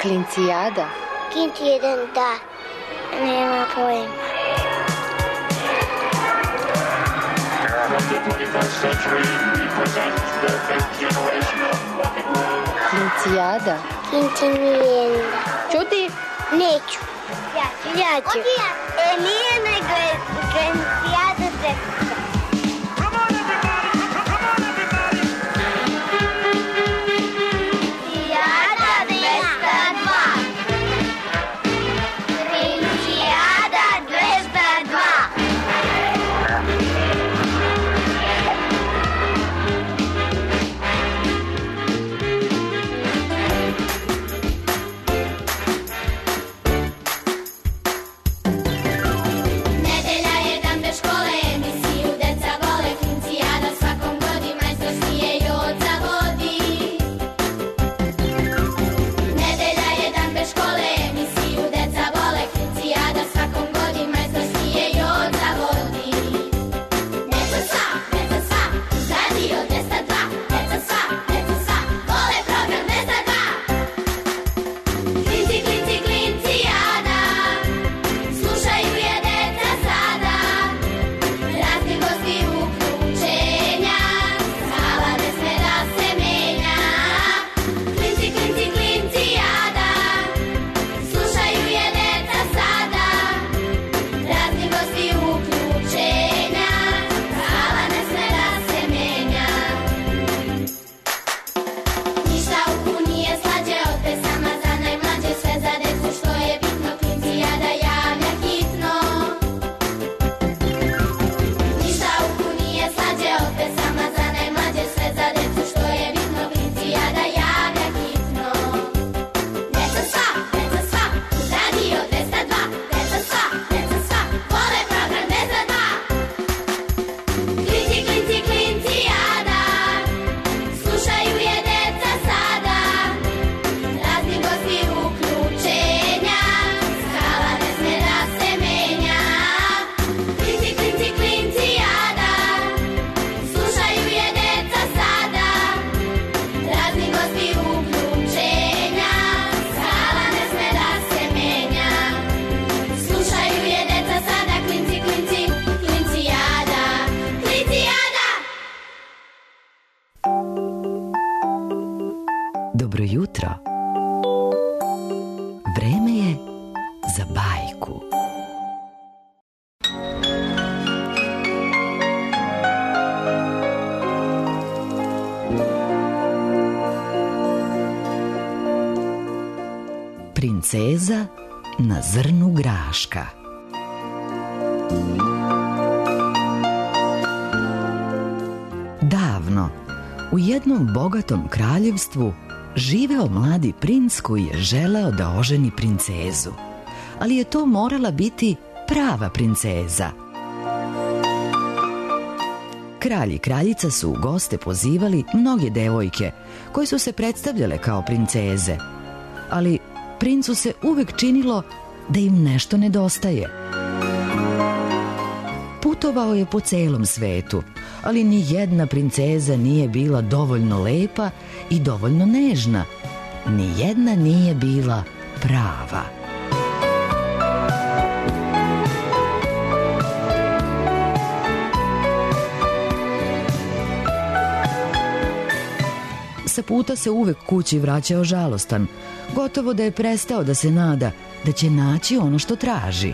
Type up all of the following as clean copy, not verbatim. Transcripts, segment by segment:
Klincijada? Klinci jedan, da. Nema pojma. Klincijada? Klinci nije. Čuti? Neću. Ja ću. Nije nego je Klincijada teksta. Dobro jutro. Vreme je za bajku. Princeza na zrnu graška. Davno, u jednom bogatom kraljevstvu živeo mladi princ koji je želeo da oženi princezu, ali je to morala biti prava princeza. Kralj i kraljica su u goste pozivali mnoge devojke koje su se predstavljale kao princeze, ali princu se uvek činilo da im nešto nedostaje. Putovao je po celom svetu, ali ni jedna princeza nije bila dovoljno lepa i dovoljno nežna. Ni jedna nije bila prava. Sa puta se uvek kući vraćao žalostan, gotovo da je prestao da se nada da će naći ono što traži.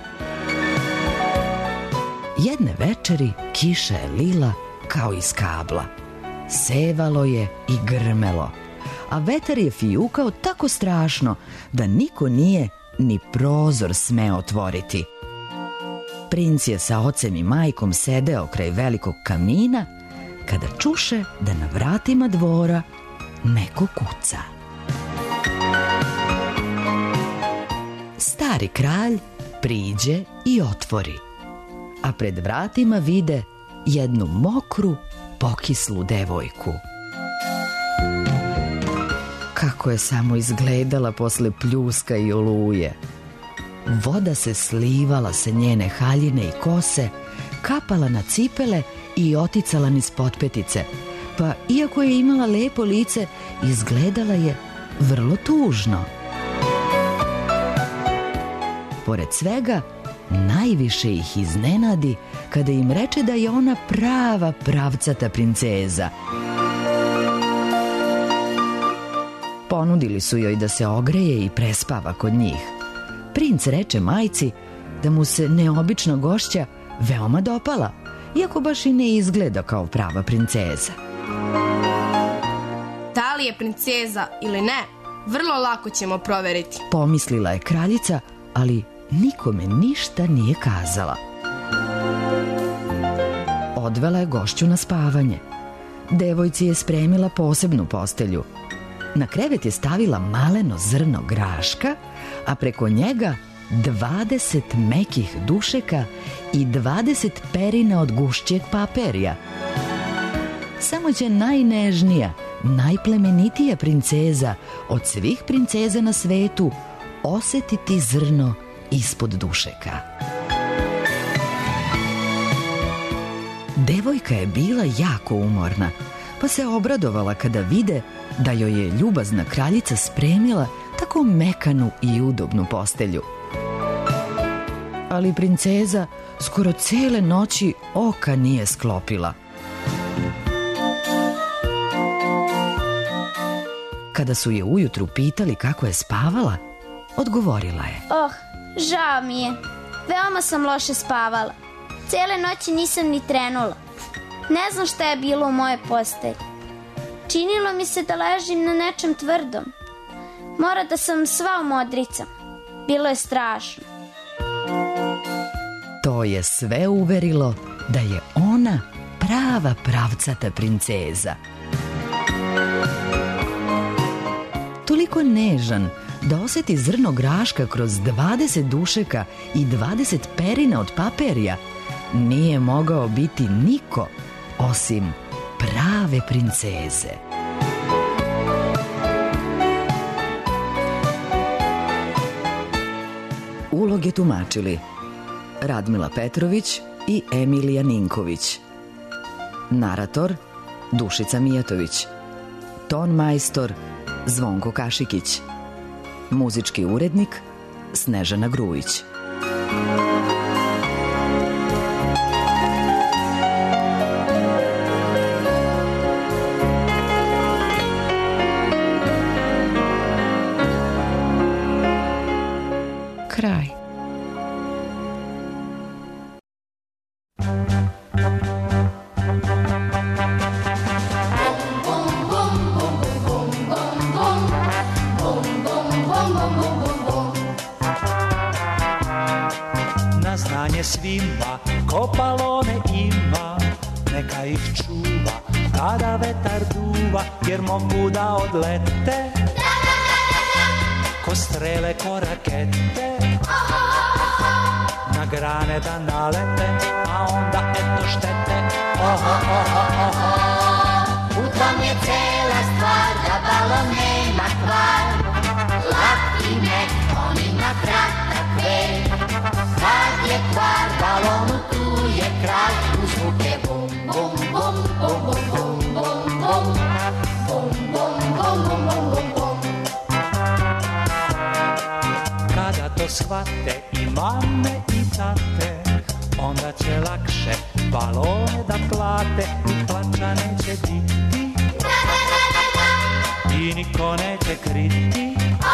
Jedne večeri kiša je lila kao iz kabla. Sevalo je i grmelo, a vetar je fijukao tako strašno da niko nije ni prozor smeo otvoriti. Princ je sa ocem i majkom sedeo kraj velikog kamina kada čuše da na vratima dvora neko kuca. Stari kralj priđe i otvori, a pred vratima vide jednu mokru, pokislu devojku. Kako je samo izgledala posle pljuska i oluje. Voda se slivala sa njene haljine i kose, kapala na cipele i oticala niz potpetice, pa iako je imala lepo lice, izgledala je vrlo tužno. pored svega, najviše ih iznenadi kada im reče da je ona prava pravcata princeza. Ponudili su joj da se ogreje i prespava kod njih. Princ reče majci da mu se neobična gošća veoma dopala, iako baš i ne izgleda kao prava princeza. Da li je princeza ili ne, vrlo lako ćemo proveriti, pomislila je kraljica, ali nikome ništa nije kazala. Odvela je gošću na spavanje. Devojci je spremila posebnu postelju. Na krevet je stavila maleno zrno graška, a preko njega 20 mekih dušeka i 20 perina od gušćeg paperja. Samo će najnežnija, najplemenitija princeza od svih princeza na svetu osetiti zrno ispod dušeka. Devojka je bila jako umorna, pa se obradovala kada vide da joj je ljubazna kraljica spremila tako mekanu i udobnu postelju. Ali princeza skoro cele noći oka nije sklopila. Kada su je ujutru pitali kako je spavala, odgovorila je: žao mi je. Veoma sam loše spavala. Cele noći nisam ni trenula. Ne znam šta je bilo u moje postelji. Činilo mi se da ležim na nečem tvrdom. Mora da sam sva u modricama. Bilo je strašno. To je sve uverilo da je ona prava pravcata princeza. Toliko nežan da oseti zrno graška kroz 20 dušeka i 20 perina od paperja nije mogao biti niko osim prave princeze. Uloge tumačili Radmila Petrović i Emilija Ninković. Narator Dušica Mijatović. Ton majstor Zvonko Kašikić. Muzički urednik Snežana Grujić. Kraj. Na znanje svima ko balone ima, neka ih čuva kada vetar duva, jer mogu da odlete ko strele, ko rakete, na grane da nalete, a onda eto štete. Oho, oho, oho. U tom je cela stvar, da balon nema kvar. Lak i mek, on ima kratak vek. Kad je kvar balonu, tu je kraj. U zvuke bum, bum, bum, bum, bum, bum, bum, bum. Bum, bum, bum, bum, bum, bum, bum. Kada to shvate i mame i tate, onda će lakše balone da plate i plača neće biti i niko neće kriti.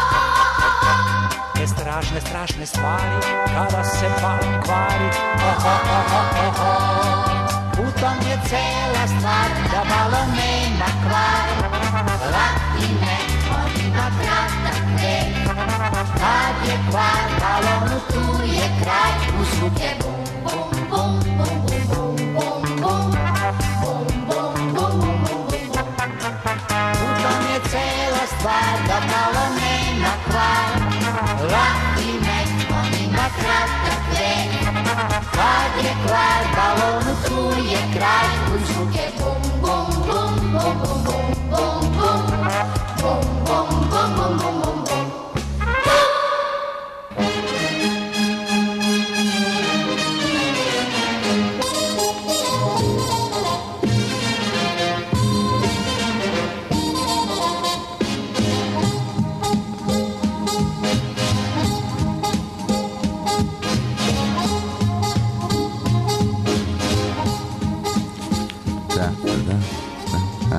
Te strašne, strašne stvari kada se balon kvari. Oho, oho, oho. U tom je cela stvar, da balon nema kvar. Lak i mek, on ima kratak vek. Kad je kvar balonu, tu je kraj. U zvuke bum, bum, bum, bum, bum, bum, bum, bum, bum, bum, bum, bum, bum. U tom je cela stvar, da balon nema kvar. Lak i mek, on ima kratak vek. Kad je kvar balonu, tu je kraj. U zvuke bum, bum, bum, bum, bum, bum, bum, bum, bum, bum, bum, bum, bum, bum, bum.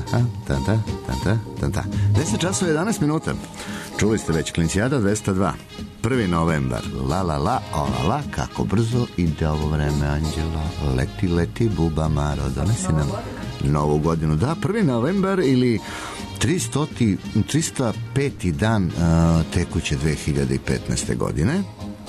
10 časova 11 minuta. Čuli ste već Klincijada 202. 1. novembar. La la la, ola la, kako brzo ide ovo vreme, Anđela. Leti, leti, buba Maro, donesi nam novu godinu. Da, 1. novembar ili 305. dan tekuće 2015. godine.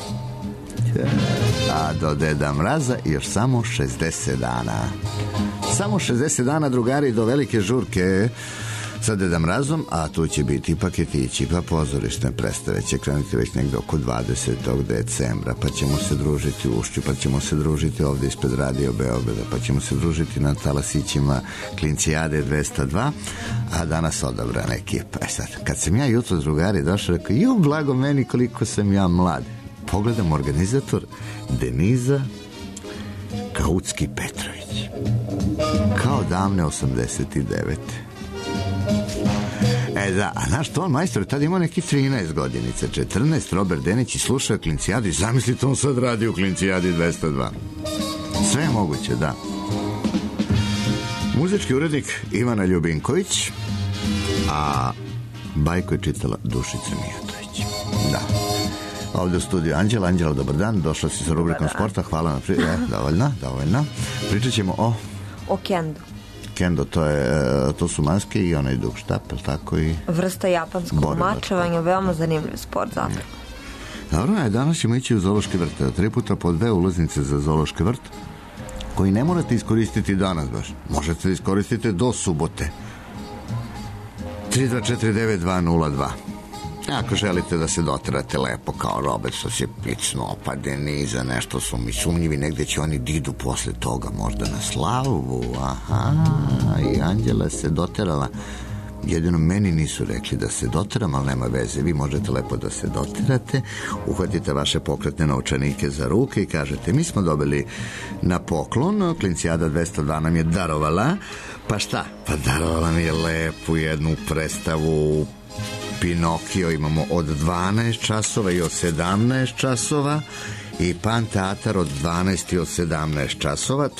A do Deda Mraza još samo 60 dana. Samo 60 dana, drugari, do velike žurke sa Deda Mrazom, a tu će biti paketići, pa pozorišne predstave će krenuti već negde oko 20. decembra, pa ćemo se družiti u Ušću, pa ćemo se družiti ovde ispred Radio Beograda, pa ćemo se družiti na talasićima Klincijade 202, a danas odabrana ekipa. Sad, kad sam ja jutro, drugari, došao, rekao, blago meni koliko sam ja mlad. Pogledam, organizator Deniza Kautski Petrović, kao davne 89. Da, a naš ton majstor tada imao neki 13 godinica, 14, Robert Denić, i slušao Klincijadu i zamislite, on sad radi u Klincijadi 202. Sve je moguće, da. Muzički urednik Ivana Ljubinković, a bajku je čitala Dušica Mijatović. Da. Ovde u studiju Anđela. Anđela, dobar dan, došla si sa rubrikom sporta, hvala na dovoljno. Pričat ćemo o kendu. Kendo, to su maske i onaj dug štap, tako i... Vrsta japanskog mačevanja, veoma zanimljiv sport zapravo. Dobro, danas ćemo ići u zoološki vrt. 3 puta po 2 ulaznice za zoološki vrt, koji ne morate iskoristiti danas baš. Možete da iskoristite do subote. 3249-202. Ako želite da se doterate lepo kao Robert, što se picno, pa Deniza, nešto su mi sumnjivi, negde će oni didu posle toga, možda na slavu, aha, i Anđela se doterala. Jedino meni nisu rekli da se doteram, ali nema veze, vi možete lepo da se doterate, uhvatite vaše pokretne novčanike za ruke i kažete, mi smo dobili na poklon, Klincijada 202 nam je darovala, pa šta? Pa darovala mi je lepu jednu predstavu Pinokio, imamo od 12 časova i od 17 časova i Pan teatar od 12 i od 17 časova.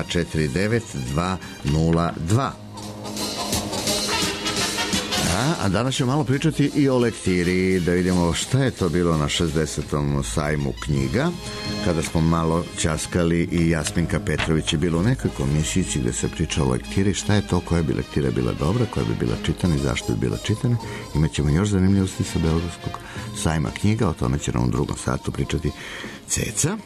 3249-202. A danas ćemo malo pričati i o lektiri, da vidimo šta je to bilo na 60. sajmu knjiga, kada smo malo ćaskali i Jasminka Petrović je bila u nekoj komisijici gde se pričalo o lektiri, šta je to, koja bi lektira bila dobra, koja bi bila čitana i zašto bi bila čitana. Imaćemo još zanimljivosti sa Beogradskog sajma knjiga, o tome će nam u drugom satu pričati Ceca.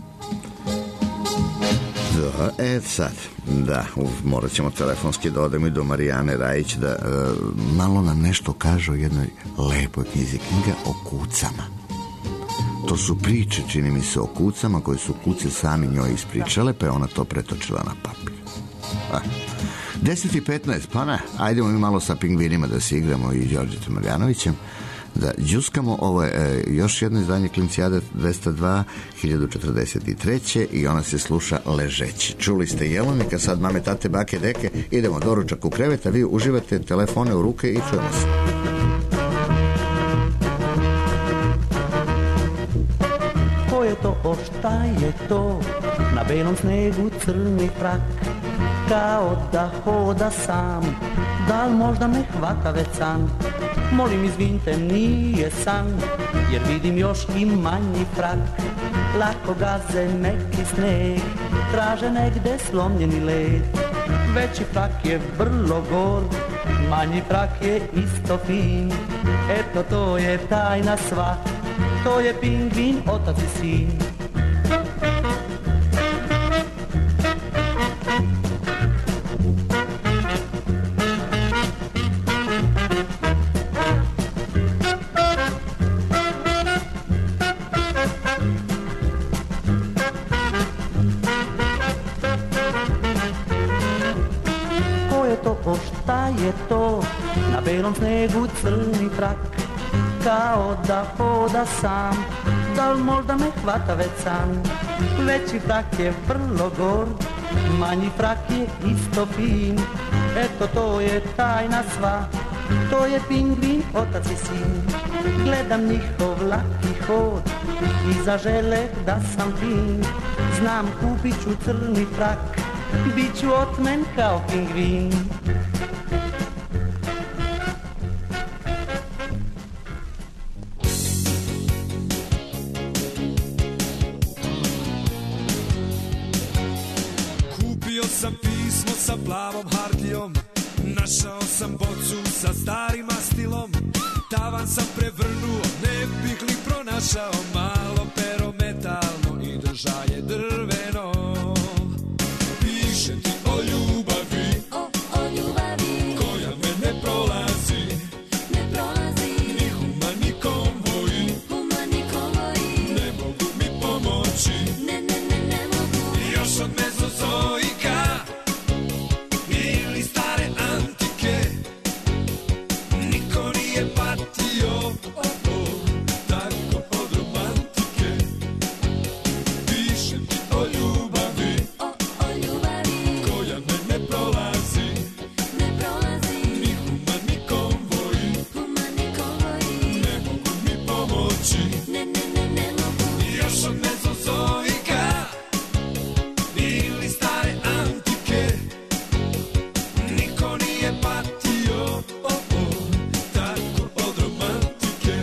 Sad, da, morat ćemo telefonski da odemo i do Marijane Rajić da malo nam nešto kaže o jednoj lepoj knjizi, knjiga o kucama. To su priče, čini mi se, o kucama koje su kuce sami njoj ispričale, pa je ona to pretočila na papir. 10:15, pa ne, ajdemo mi malo sa pingvinima da se igramo i Đorđetom Marjanovićem, da džuskamo. Ovo je još jedno izdanje Klincijade 202 1043. i ona se sluša ležeći. Čuli ste Jelovnika, sad mame, tate, bake, deke, idemo doručak u krevet, a vi uživate telefone u ruke i čujemo se. Ko je to, šta je to, na belom snegu crni frak, kao da hoda sam, da li možda me hvata već san? Molim, izvinite, nije san, jer vidim još i manji frak. Lako gaze neki sneg, traže negde slomljeni led. Veći frak je vrlo gor, manji frak je isto fin. Eto, to je tajna sva, to je pingvin, otac i sin. Na belom snegu crni frak, kao da hoda sam, da li možda me hvata već san? Veći frak je vrlo gor, manji frak je isto fin. Eto, to je tajna sva, to je pingvin, otac i sin. Gledam njihov laki hod i zažele da sam fin. Znam, kupit ću crni frak, bit ću otmen kao pingvin. sam pismo sa plavom hartijom, našao sam bocu sa starim mastilom. Tavan sam prevrnuo, ne bih li pronašao malo pero metalno i držaje drveno. Pišem ti o ljubavi, o ljubavi, koja me ne prolazi, ni humani konvoji, ne mogu mi pomoći, ne mogu. Još od mezozoika ili stare antike, niko nije patio tako od romantike. Pišem ti o ljubavi, koja me ne prolazi, ni humani konvoji, ne mogu mi pomoći, Ne mogu. još od mezozoika ili stare antike, niko nije patio tako od romantike.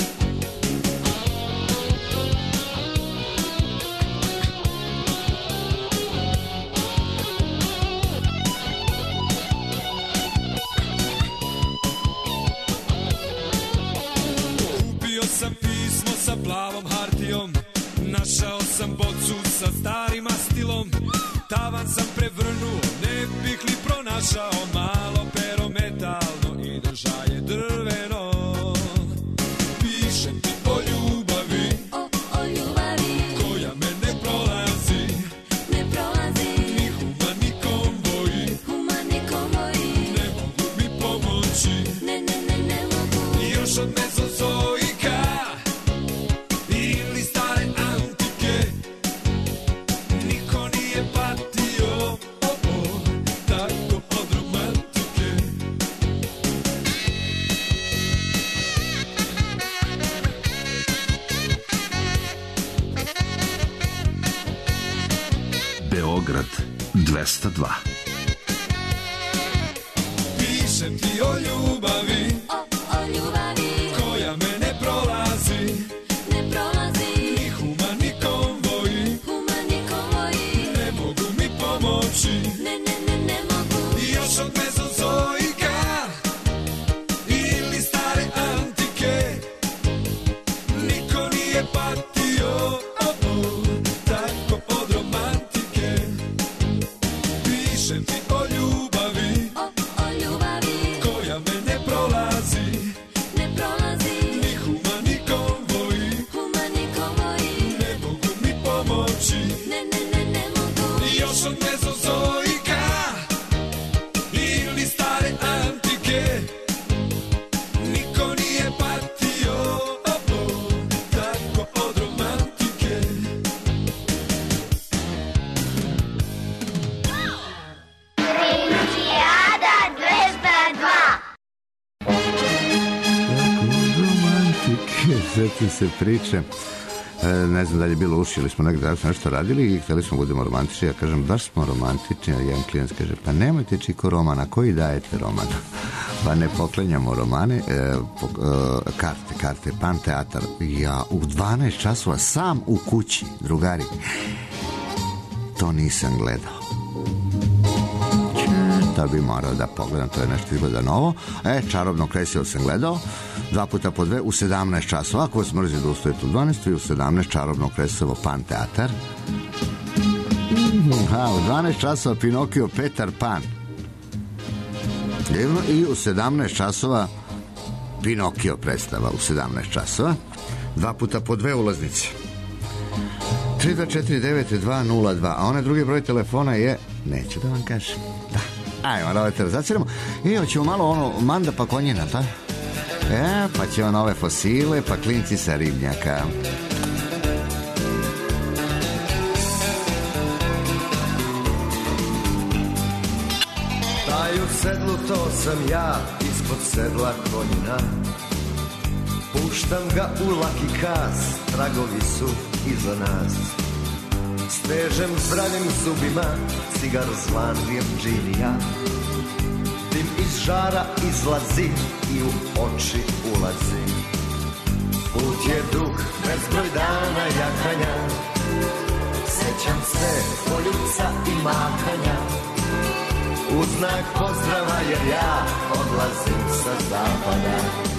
Kupio sam pismo sa plavom hartijom, našao sam bocu sa starim mastilom. Tavan sam prevrnuo, ne bih li pronašao malo pero metalno i držaje drveno. Pišem ti o ljubavi, O ljubavi, koja me ne prolazi, ni humani konvoji, ne mogu mi pomoći, ne mogu. još od mezozoika ili stare antike, niko nije patio tako od romantike. Beograd 202. Pišem ti o ljubavi, O ljubavi, koja me ne prolazi, ni humani konvoji, ne mogu mi pomoći, ne mogu. još od mezozoika ili stare antike, niko nije patio tako od romantike. Pišem ti o ljubavi, O ljubavi, koja me ne prolazi, ni humani konvoji, ne mogu mi pomoći, ne mogu. još od mezozoika ili stare antike, niko nije patio tako od romantike. Lijada 202. Romantike, sjetim se priče. Ne znam da li je bilo uši ili smo negdje da smo nešto radili i htjeli smo budemo romantični. Ja kažem, baš smo romantični, a jedan klijent kaže, pa nemojte čiko romana, koji dajete romana? Pa ne poklenjamo romane, karte, Pan teatar. Ja u 12 časova sam u kući, drugari. To nisam gledao. Da bi morao da pogledam, to je nešto izgleda novo. Čarobno kresilo sam gledao 2 puta po 2 u 17 časova. Ako vas mrzi da ustojete u 12 i u 17 čarobno kresilo Pan teatar. U 12 časova Pinokio Petar Pan. I u 17 časova Pinokio predstava u 17 časova. 2 puta po 2 ulaznice. 3249-202. A onaj drugi broj telefona je, neću da vam kažem. Da. Ajmo, da te razzaciramo. Hoćemo malo ono manda pa konjina, ta? Pa ćemo nove fosile, pa klinci sa ribnjaka. Taj u sedlu to sam ja, ispod sedla konjina. Puštam ga u laki kas, tragovi su iza nas. Stežem zdravim zubima, cigar zvan Virginija. Dim iz žara izlazi i u oči ulazi. Put je dug, bezbroj dana jahanja. Sećam se poljuca i mahanja, u znak pozdrava jer ja odlazim sa zapada.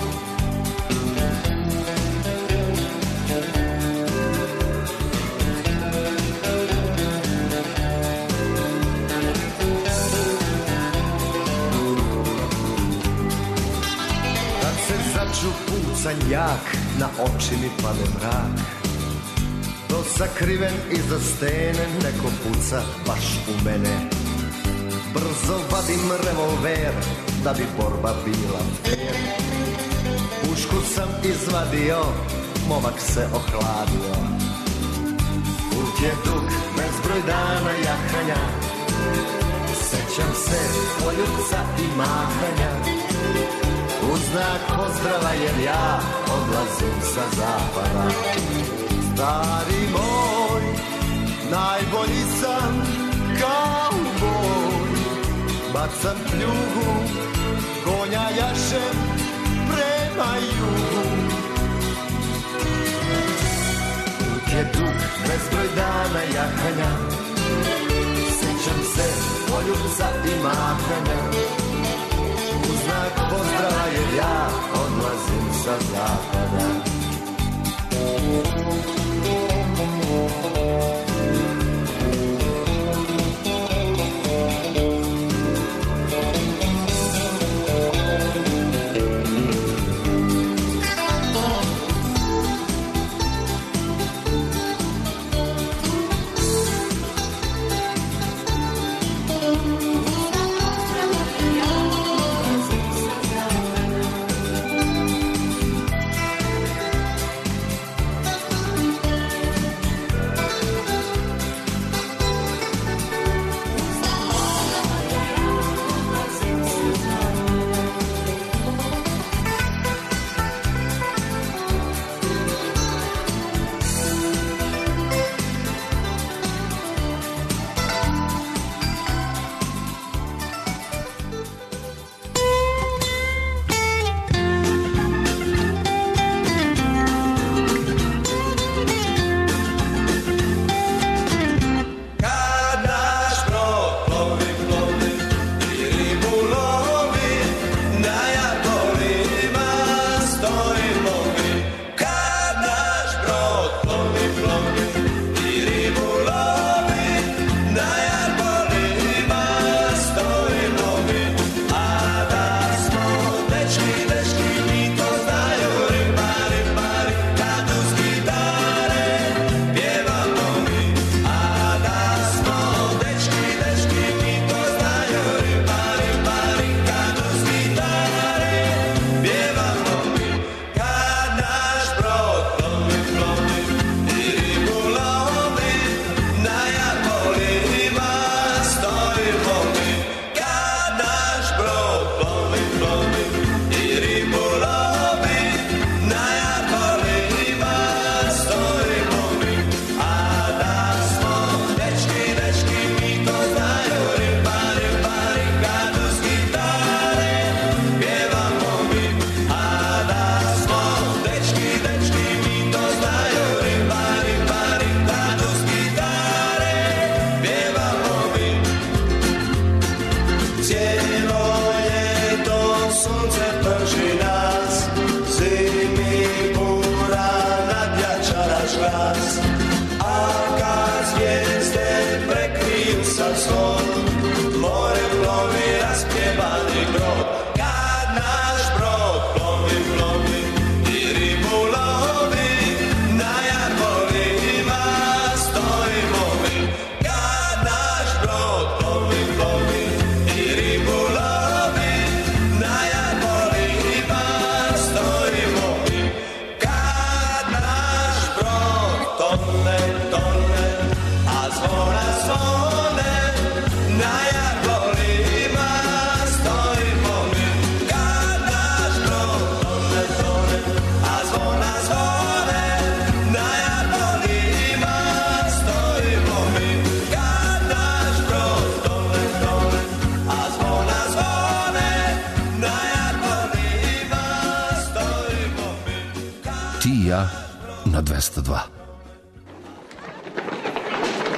Kad se začu pucanj jak, na oči mi pade mrak, do sakriven iza stene neko puca baš u mene. Brzo vadim revolver, da bi borba bila fair. Pušku sam izvadio, momak se ohladio. Put je dug, bezbroj dana jahanja, sećam se poljuca i mahanja, u znak pozdrava jer ja odlazim sa zapada. Stari moj, najbolji sam kauboj, bacam pljugu, konja jašem prema jugu. Put je dug, bezbroj dana jahanja, sećam se poljuca i mahanja, u znak pozdrava jer ja odlazim sa zapada. Ti i ja na 202.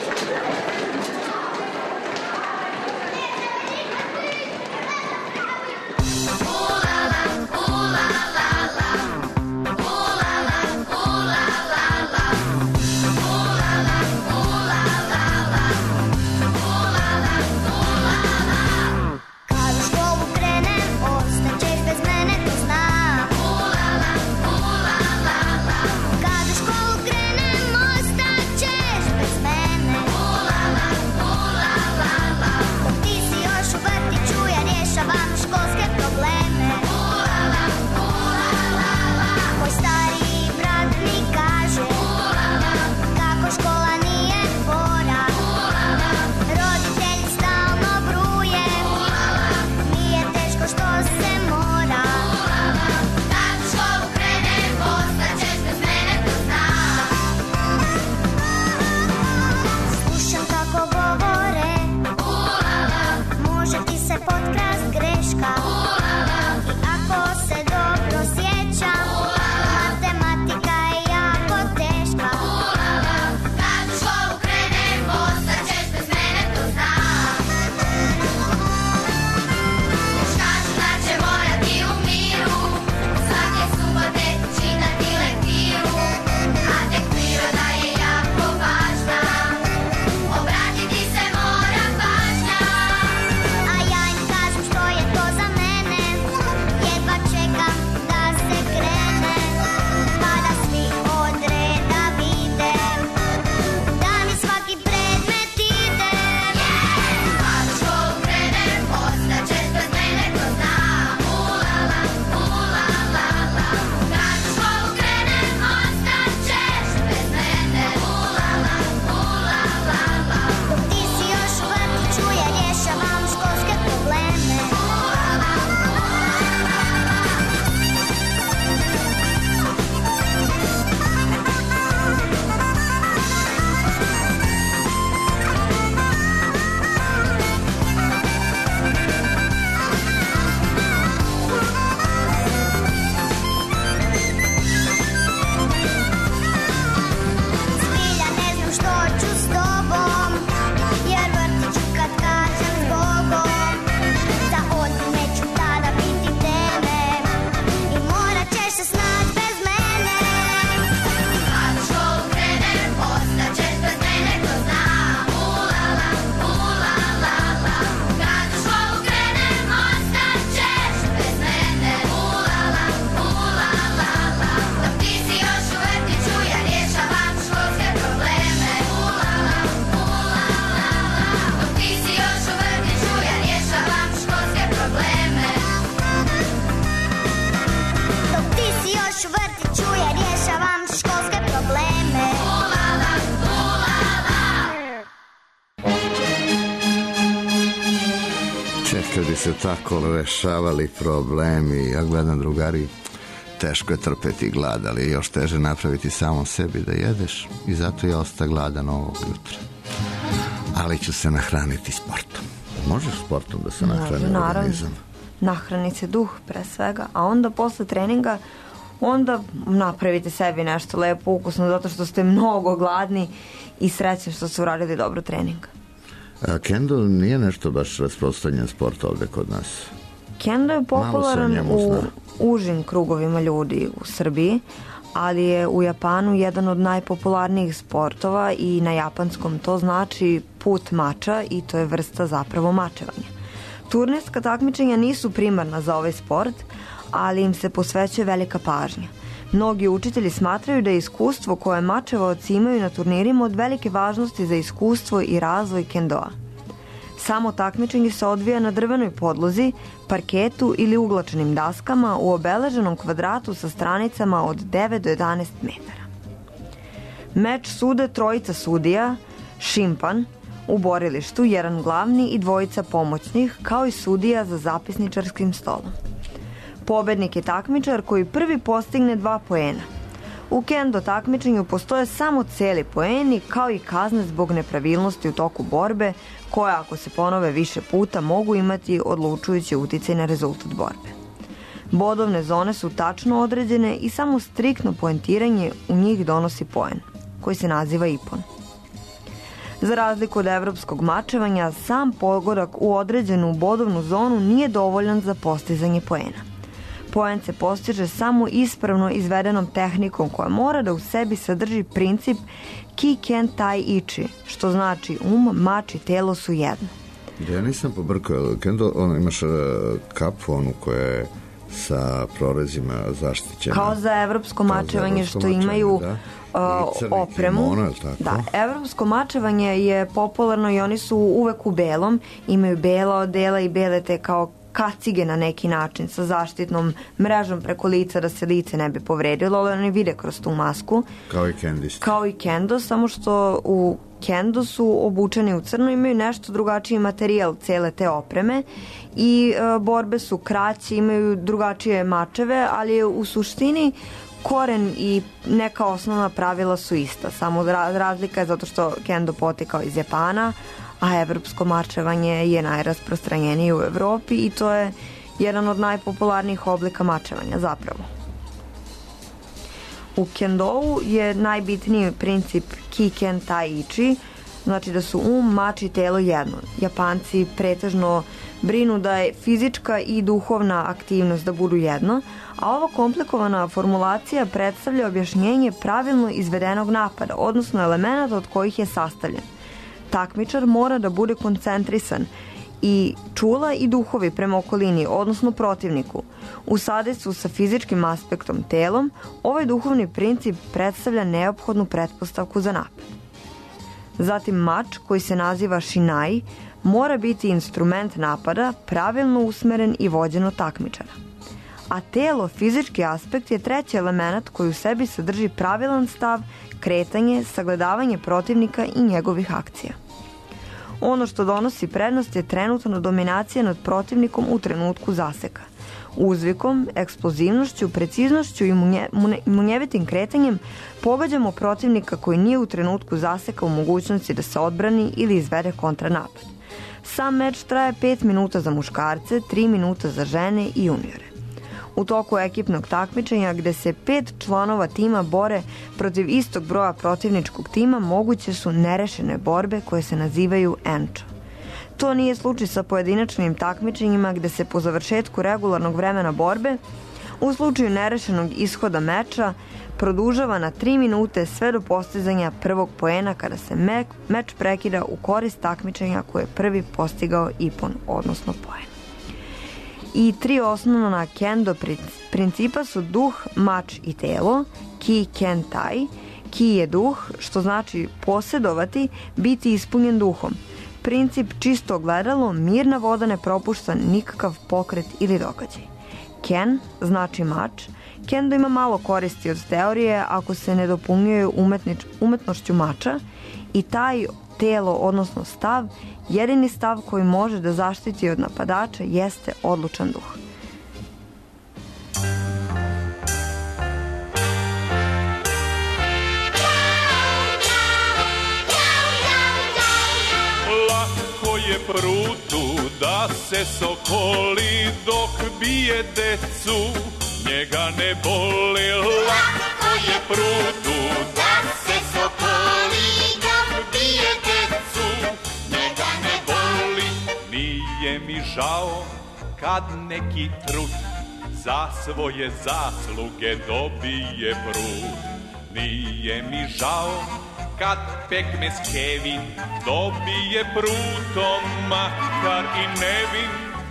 Kad bi se tako rešavali problemi, ja gledam drugari, teško je trpeti glad, ali je još teže napraviti samom sebi da jedeš i zato ja osta gladan ovog jutra. Ali ću se nahraniti sportom. Možeš sportom da se nahrani organizam? Nahrani se duh pre svega, a onda posle treninga onda napravite sebi nešto lepo, ukusno, zato što ste mnogo gladni i srećni što ste uradili dobro trening. Kendo nije nešto baš rasprostranjen sport ovde kod nas. Kendo je popularan u užim krugovima ljudi u Srbiji, ali je u Japanu jedan od najpopularnijih sportova i na japanskom to znači put mača i to je vrsta zapravo mačevanja. Turnirska takmičenja nisu primarna za ovaj sport, ali im se posvećuje velika pažnja. Mnogi učitelji smatraju da je iskustvo koje mačevaoci imaju na turnirima od velike važnosti za iskustvo i razvoj kendoa. Samo takmičenje se odvija na drvenoj podlozi, parketu ili uglačenim daskama u obeleženom kvadratu sa stranicama od 9 do 11 metara. Meč sude trojica sudija, šimpan, u borilištu, jedan glavni i dvojica pomoćnih, kao i sudija za zapisničarskim stolom. Pobednik je takmičar koji prvi postigne 2 poena. U kendo takmičenju postoje samo celi poeni, kao i kazne zbog nepravilnosti u toku borbe, koje ako se ponove više puta mogu imati odlučujući uticaj na rezultat borbe. Bodovne zone su tačno određene i samo striktno poentiranje u njih donosi poen, koji se naziva ipon. Za razliku od evropskog mačevanja, sam pogodak u određenu bodovnu zonu nije dovoljan za postizanje poena. Poen se postiže samo ispravno izvedenom tehnikom koja mora da u sebi sadrži princip ki ken tai ichi, što znači mač i telo su jedno. Ja nisam pobrkao, kendo, imaš kapu onu koja je sa prorezima zaštićena. Kao za evropsko mačevanje što imaju opremu. Kimono, da, evropsko mačevanje je popularno i oni su uvek u belom, imaju bela odela i bele te kao kacige na neki način sa zaštitnom mrežom preko lica da se lice ne bi povredilo, ali oni vide kroz tu masku. Kao i kendo, samo što u kendo su obučeni u crno, imaju nešto drugačiji materijal cele te opreme i borbe su kraće, imaju drugačije mačeve, ali u suštini koren i neka osnovna pravila su ista. Samo razlika je zato što kendo potekao iz Japana, a evropsko mačevanje je najrasprostranjenije u Evropi i to je jedan od najpopularnijih oblika mačevanja zapravo. U kendou je najbitniji princip ki ken tai ichi, znači da su mač i telo jedno. Japanci pretežno brinu da je fizička i duhovna aktivnost da budu jedno, a ova komplikovana formulacija predstavlja objašnjenje pravilno izvedenog napada, odnosno elemenata od kojih je sastavljen. Takmičar mora da bude koncentrisan i čula i duhovi prema okolini, odnosno protivniku. U sadejstvu sa fizičkim aspektom telom, ovaj duhovni princip predstavlja neophodnu pretpostavku za napad. Zatim mač, koji se naziva shinai, mora biti instrument napada, pravilno usmeren i vođen od takmičara. A telo, fizički aspekt, je treći element koji u sebi sadrži pravilan stav, kretanje, sagledavanje protivnika i njegovih akcija. Ono što donosi prednost je trenutna dominacija nad protivnikom u trenutku zaseka. Uzvikom, eksplozivnošću, preciznošću i munjevitim kretanjem pogađamo protivnika koji nije u trenutku zaseka u mogućnosti da se odbrani ili izvede kontranapad. Sam meč traje 5 minuta za muškarce, 3 minuta za žene i juniore. U toku ekipnog takmičenja gde se 5 članova tima bore protiv istog broja protivničkog tima moguće su nerešene borbe koje se nazivaju enčo. To nije slučaj sa pojedinačnim takmičenjima gde se po završetku regularnog vremena borbe u slučaju nerešenog ishoda meča produžava na 3 minute sve do postizanja prvog poena kada se meč prekida u korist takmičenja koje je prvi postigao ipon, odnosno poen. I 3 osnovna kendo principa su duh, mač i telo, ki ken tai. Ki je duh, što znači posjedovati, biti ispunjen duhom. Princip čisto ogledalo, mirna voda ne propušta nikakav pokret ili događaj. Ken znači mač. Kendo ima malo koristi od teorije ako se ne dopunjuje umetnošću mača i taj telo, odnosno stav, Jedini stav koji može da zaštiti od napadača jeste odlučan duh. Lako je prutu da se sokoli dok bije decu, njega ne boli. Lako je prutu da se sokoli dok bije decu, njega ne boli. Nije mi žao kad neki trud za svoje zasluge dobije prut. Nije mi žao kad pekmez Kevin dobije prutom, makar i nevin.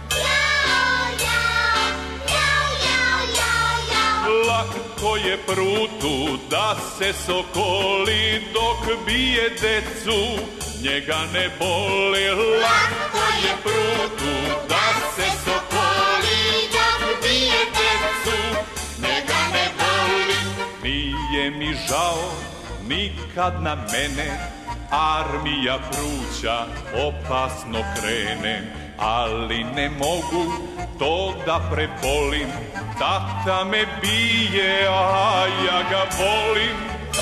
Lako je prutu da se sokoli dok bije decu, njega ne boli. Lako je prutu da se sokoli dok bije decu, njega ne boli. Nije mi žao nikad na mene armija pruća opasno krene, ali ne mogu to da prebolim. Tata me bije, a ja ga volim.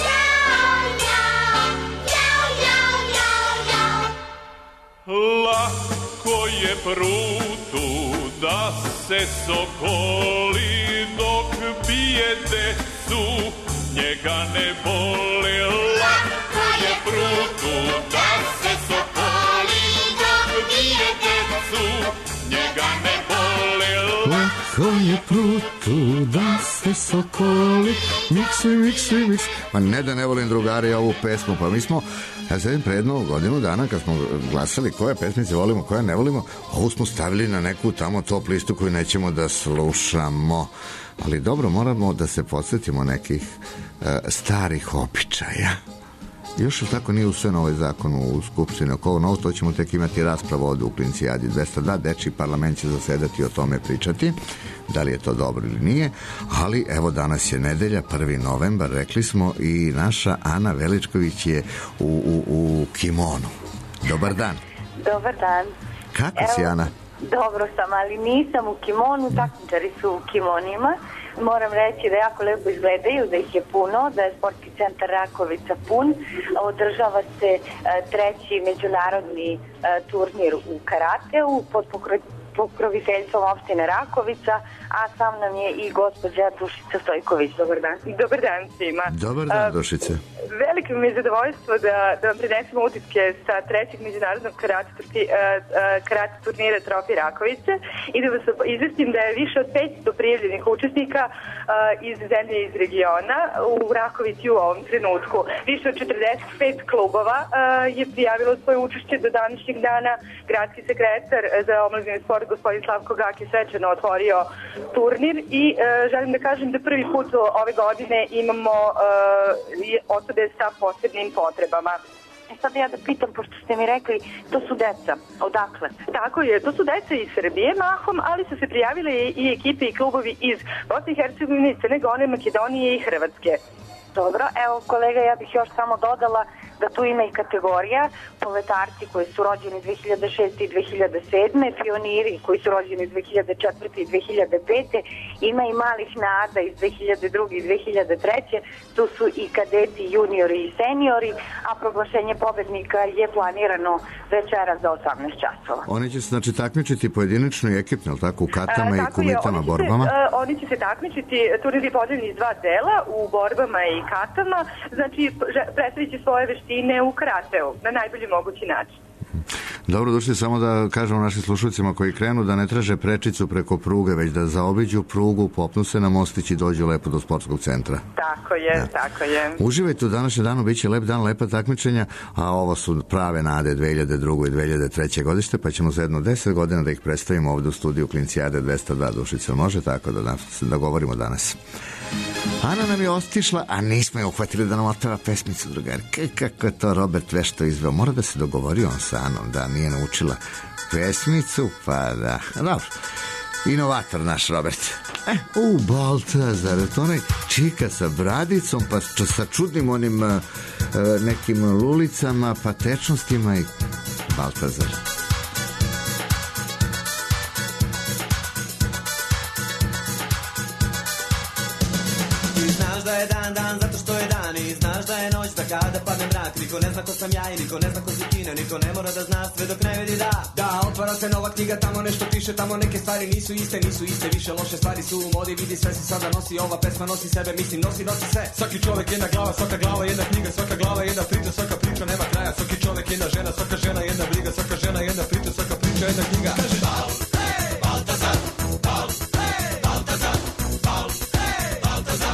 Lako je prutu da se sokoli dok bije decu, njega ne boli. Lako je prutu da se sokoli dok bije decu, njega ne boli. Lako je prutu da se sokoli, miks. Ma ne da ne volim, drugari, ovu pesmu, pa mi smo, ja sedim pre jednu godinu dana kad smo glasali koje pesmice volimo, koje ne volimo, ovu smo stavili na neku tamo top listu koju nećemo da slušamo. Ali dobro, moramo da se podsjetimo nekih starih običaja. Još tako nije usvojen ovaj zakon u Skupštini oko ovo novo, to ćemo tek imati raspravu ovde u Klincijadi 202, dečiji parlament će zasedati i o tome pričati, da li je to dobro ili nije, ali evo danas je nedelja, 1. novembar, rekli smo, i naša Ana Veličković je u kimonu. Dobar dan. Dobar dan. Kako si, Ana? Dobro sam, ali nisam u kimonu, takmičari su u kimonima. Moram reći da jako lepo izgledaju, da ih je puno, da je Sportski centar Rakovica pun. Održava se treći međunarodni turnir u karateu pod pokroviteljstvom opštine Rakovica, a sam nam je i gospođa Dušica Stojković. Dobar dan. Dobar dan svima. Dobar dan, Dušice. Veliko mi je zadovoljstvo da vam prenesemo utiske sa trećeg međunarodnog karate turnira Trofej Rakovice i da vas izvestim da je više od 500 prijavljenih učesnika iz zemlje i iz regiona u Rakovici u ovom trenutku. Više od 45 klubova je prijavilo svoje učešće do današnjeg dana. Gradski sekretar za omladinu i sport gospodin Slavko Gak je svečano otvorio turnir i želim da kažem da prvi put ove godine imamo osobe sa posebnim potrebama. Sada ja da pitam, pošto ste mi rekli, to su deca. Odakle? Tako je, to su deca iz Srbije mahom, ali su se prijavile i ekipe i klubovi iz Bosne i Hercegovine, Crne Gore, Makedonije i Hrvatske. Dobro, evo kolega, ja bih još samo dodala da tu ima i kategorija, poletarci koji su rođeni 2006. i 2007. Pioniri koji su rođeni 2004. i 2005. Ima i malih nada iz 2002. i 2003. Tu su i kadeti, juniori i seniori, a proglašenje pobednika je planirano večera za 18 časova. Oni će se znači takmičiti pojedinačno i ekipno, tako, u katama i kumitama, borbama? Oni će se takmičiti, turnir je podeljen iz dva dela, u borbama i katama, znači predstavit će svoje veštine u karateu na najbolji mogući način. Dobro, došli, samo da kažemo našim slušalcima koji krenu da ne traže prečicu preko pruge, već da zaobiđu prugu, popnu se na mostić i dođu lepo do sportskog centra. Tako je, ja. Tako je. Uživajte u današnjem danu, bit će lep dan, lepa takmičenja, a ovo su prave nade 2002. i 2003. godište, pa ćemo za jedno 10 godina da ih predstavimo ovde u studiju Klincijade 202. Dušica. Može tako da govorimo danas? Ana nam je otišla, a nismo je uhvatili da nam otpeva pesmicu, drugari. Kako je to Robert vešto izveo? Mora da se dogovori on sa Anom, da nije naučila pesmicu, pa da... Dobro, inovator naš Robert. Baltazar, to onaj čika sa bradicom, pa sa čudnim onim nekim lulicama, pa tečnostima i... Baltazar. Znaš da je dan, dan zato što je dan i znaš da je noć, da kada padne mrak niko ne zna ko sam ja i niko ne zna ko si ti, niko ne mora da zna sve dok ne vidi da otvara se nova knjiga, tamo nešto piše, tamo neke stvari nisu iste, više loše stvari su u modi, vidi sve si sada nosi, ova pesma nosi sebe, mislim nosi sve. Svaki čovjek jedna glava, svaka glava jedna knjiga, svaka glava jedna priča, svaka priča nema kraja, svaki čovjek jedna žena, svaka žena jedna briga, svaka žena jedna priča, svaka priča jedna knjiga. Kaže Bal, hej, Baltazar, Bal, hej, Baltazar, Bal, hej, Baltazar.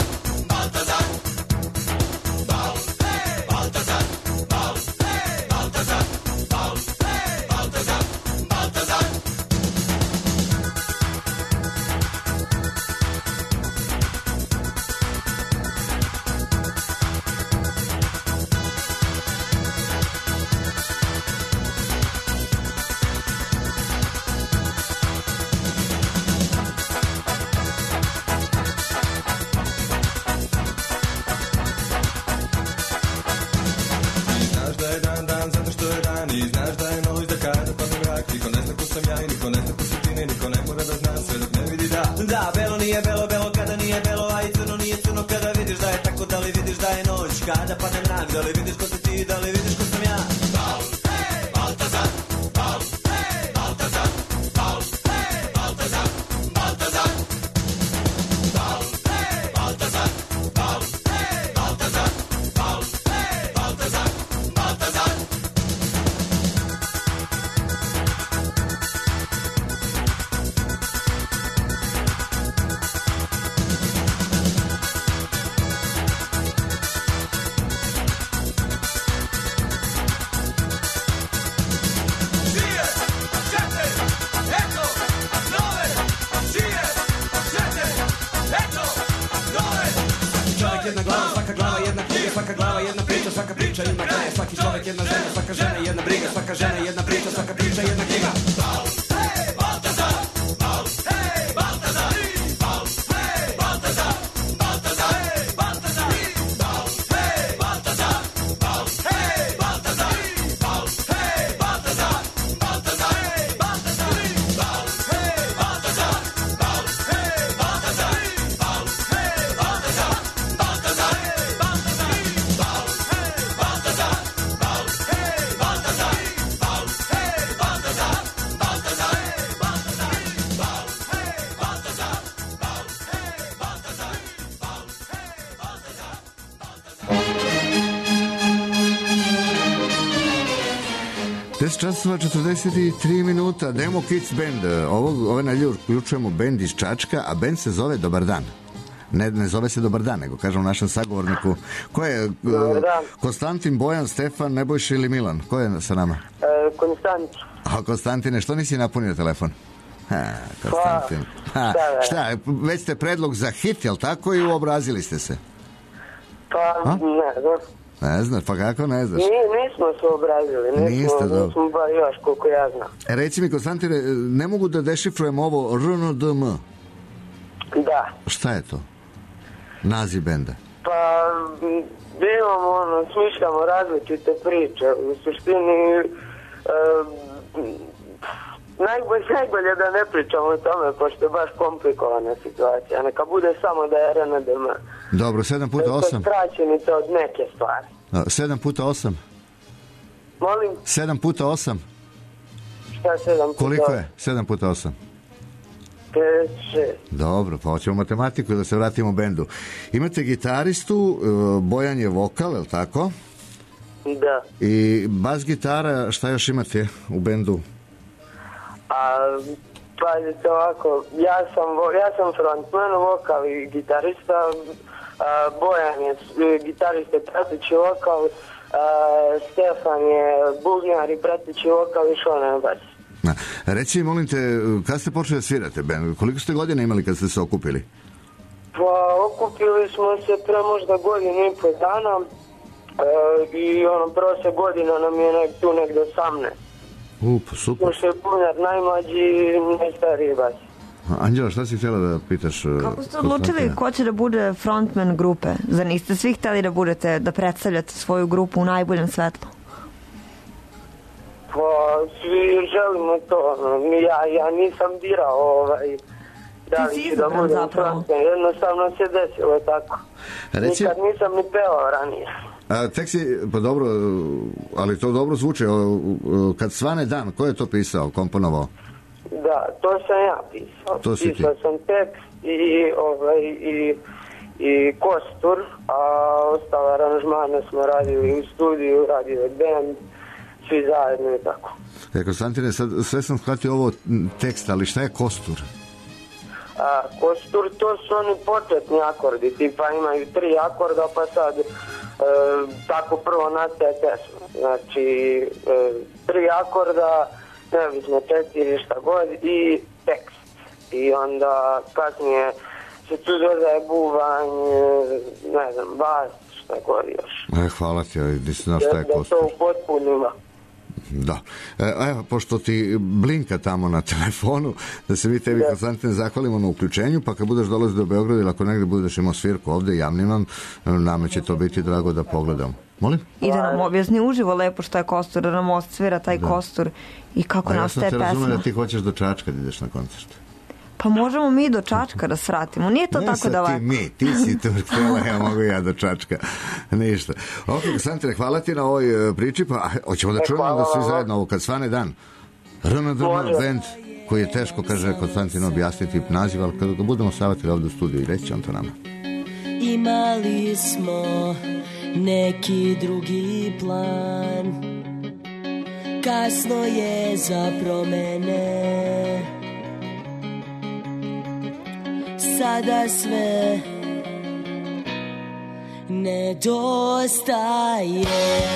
Da, belo nije belo, belo kada nije belo, a i crno nije crno kada vidiš da je tako, da li vidiš da je noć, kada padne mrak, da li vidiš ko si ti, da li vidiš ko sam ja. Bal, hej, Baltazar, Bal, hej, Baltazar, Bal, hej, Baltazar, Baltazar, Bal, hej, Baltazar, Bal, hej, Baltazar, Bal, hej, Baltazar, Baltazar. Svaka glava jedna priča, svaka priča ima kraja, svaki čovjek jedna žena, svaka žena jedna briga, svaka žena jedna priča, svaka priča jedna knjiga. Bal, hej, Baltazar, Bal, hej, Baltazar, Bal, hej, Baltazar, Baltazar, hej, Baltazar, Bal, hej, Baltazar, Bal, hej, Baltazar, Bal, hej, Baltazar, Baltazar, hej, Baltazar, Bal, hej, Baltazar, Bal, hej, Baltazar, Bal, hej, Baltazar, Baltazar, hej, Baltazar. Časova 43 minuta, Demo Kids Band. Ove nedelje uključujemo bend iz Čačka, a bend se zove Dobar dan. Ne zove se Dobar dan, nego kažem našem sagovorniku. Ko je? Konstantin, Bojan, Stefan, Nebojša ili Milan? Ko je sa nama? Konstantin. A Konstantine, što nisi napunio telefon? Konstantin. Šta, već ste predlog za hit, jel tako, i uobrazili ste se? Pa, ne znam. Ne znaš, pa kako ne znaš? Nismo se obrazili, nismo bar još koliko ja znam. Reci mi, Konstantine, ne mogu da dešifrujem ovo RNDM. Da. Šta je to? Naziv benda? Pa, imamo, smišljamo različite priče. U suštini, najbolje da ne pričamo o tome, pošto je baš komplikovana situacija. Neka bude samo da je RNDM. Dobro, 7 puta 8. To je skraćenica od neke stvari. 7 puta 8. Molim? 7 puta 8. Šta 7 puta 8? Koliko je 7 puta 8? 5, 6. Dobro, pa hoćemo matematiku da se vratimo bendu. Imate gitaristu, Bojan je vokal, je li tako? Da. I bas gitara, šta još imate u bendu? Pazite ovako, ja sam frontman, vokal i gitarista, Bojan je gitarista i prateći vokal, Stefan je bubnjar i prateći vokal i Šona je bas. Reci, molim te, kada ste počeli da svirate band? Koliko ste godina imali kad ste se okupili? Pa, okupili smo se pre možda godinu i pol dana i prošle godina nam je tu negde 18. Pa super. Pošto je bubnjar najmlađi i najstariji bas. Anđela, šta si htjela da pitaš? Kako ste odlučili ko će da bude frontman grupe? Zar niste svi htjeli da predstavljate svoju grupu u najboljem svetlu? Pa, svi želimo to. Ja nisam birao da li ću da budem frontman. Jednostavno se desilo tako. Nikad nisam ni pevao ranije. Tek si, pa dobro, ali to dobro zvuči. Kad svane dan, ko je to pisao, komponovao? Da, to sam ja pisao. Pisao sam tekst i kostur, a ostale aranžmane smo radili u studiju, radio je band, svi zajedno i tako. Konstantine, sad sve sam shvatio ovo tekst, ali šta je kostur? Kostur, to su oni početni akordi, tipa imaju 3 akorda, pa sad tako prvo nastaje pesma. Znači, 3 akorda, nevisno 4, šta god, i tekst. I onda kasnije se tu dodaje buvanj, ne znam, bas, šta god još. Hvala ti, nisam znao šta je kostur. Da to upotpunima. Da. Evo, pošto ti blinka tamo na telefonu, da se mi tebi, Konstantine, zahvalimo na uključenju, pa kad budeš dolaziti do Beograda ili ako negdje budeš imao svirku ovdje, javnim vam, nama će to biti drago da pogledam. Molim? I da nam objasni uživo lepo što je kostur, da nam ostvira taj kostur i kako nastaje pesma. Ja sam te razumio da ti hoćeš do Čačka da ideš na koncert. Pa možemo mi do Čačka da svratimo, nije to tako da lako. Ti si tu htjela, ja mogu ja do Čačka. Ništa. Ok, Konstantine, hvala ti na ovoj priči, pa hoćemo da čujemo da svi zajedno ovo kad svane dan. RNDN band, koji je teško, kaže Konstantin, objasniti naziv, ali kada ga budemo savatili ovdje u studiju i reći on to nama. Imali smo neki drugi plan, kasno je za promene, sada sve nedostaje.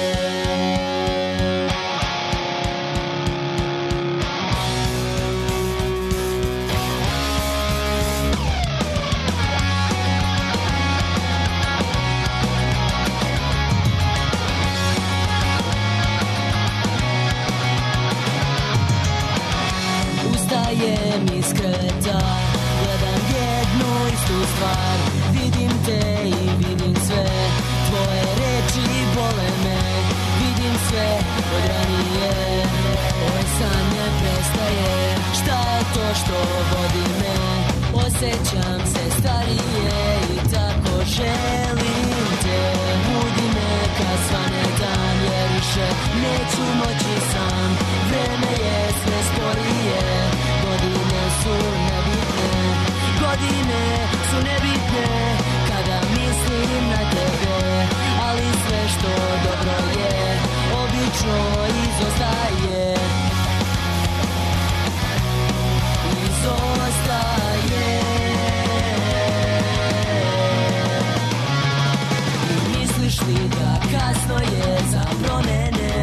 Ustajem iz kreta, gledam jednu istu stvar, vidim te i vidim sve, tvoje reči bole me, vidim sve od ranije, ovaj san ne prestaje, šta je to što vodi me, osjećam se starije i tako želim te, budi me kad svane dan, jer više neću moći sam, vreme je sve sporije, godine su nebitne, godine su nebitne, kada mislim na tebe, ali sve što dobro je, obično izostaje. Izostaje. I misliš li da kasno je za promene?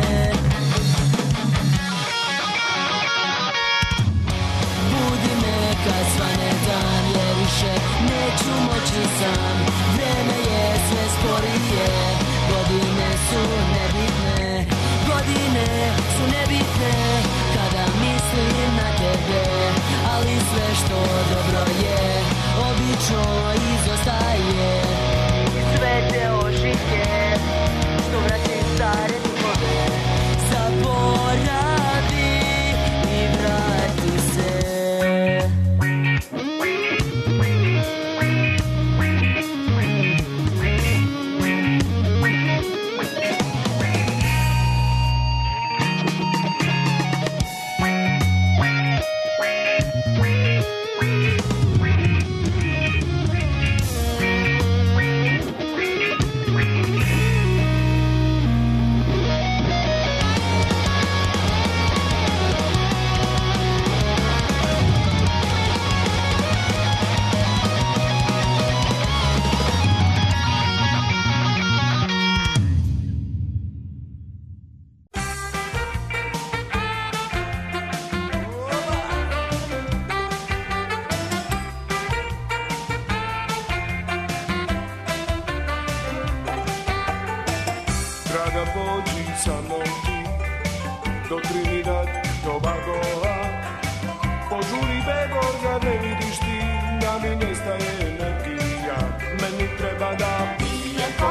Kad svane dan, jer više neću moći sam, vreme je sve sporije, godine su nebitne, godine su nebitne, kada mislim na tebe, ali sve što dobro je, obično izostaje. Sve te ožitke, što vraćaju stare duhove, zaboravi i vrati se.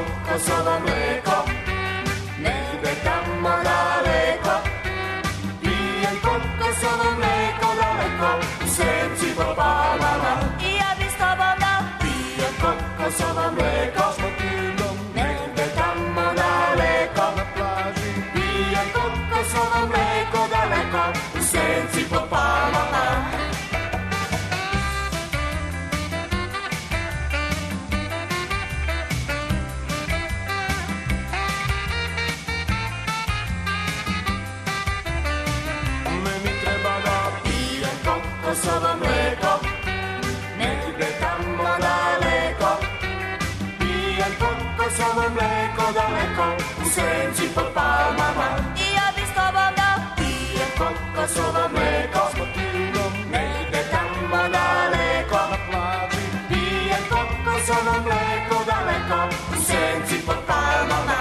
Kosovo mleko, negde tamo daleko, kokosovo mleko daleko u senci pod palmama. I ja bi s tobom da pijem kokosovo mleko s motilom negde tamo daleko na plaži. Pijem kokosovo mleko daleko u senci pod palmama. Kokosovo mleko, negde tamo daleko. Pijem kokosovo mleko daleko, u senci pod palmama. I ja bi s tobom da pijem kokosovo mleko s motilom negde tamo daleko na plaži. Pijem kokosovo mleko daleko, u senci pod palmama.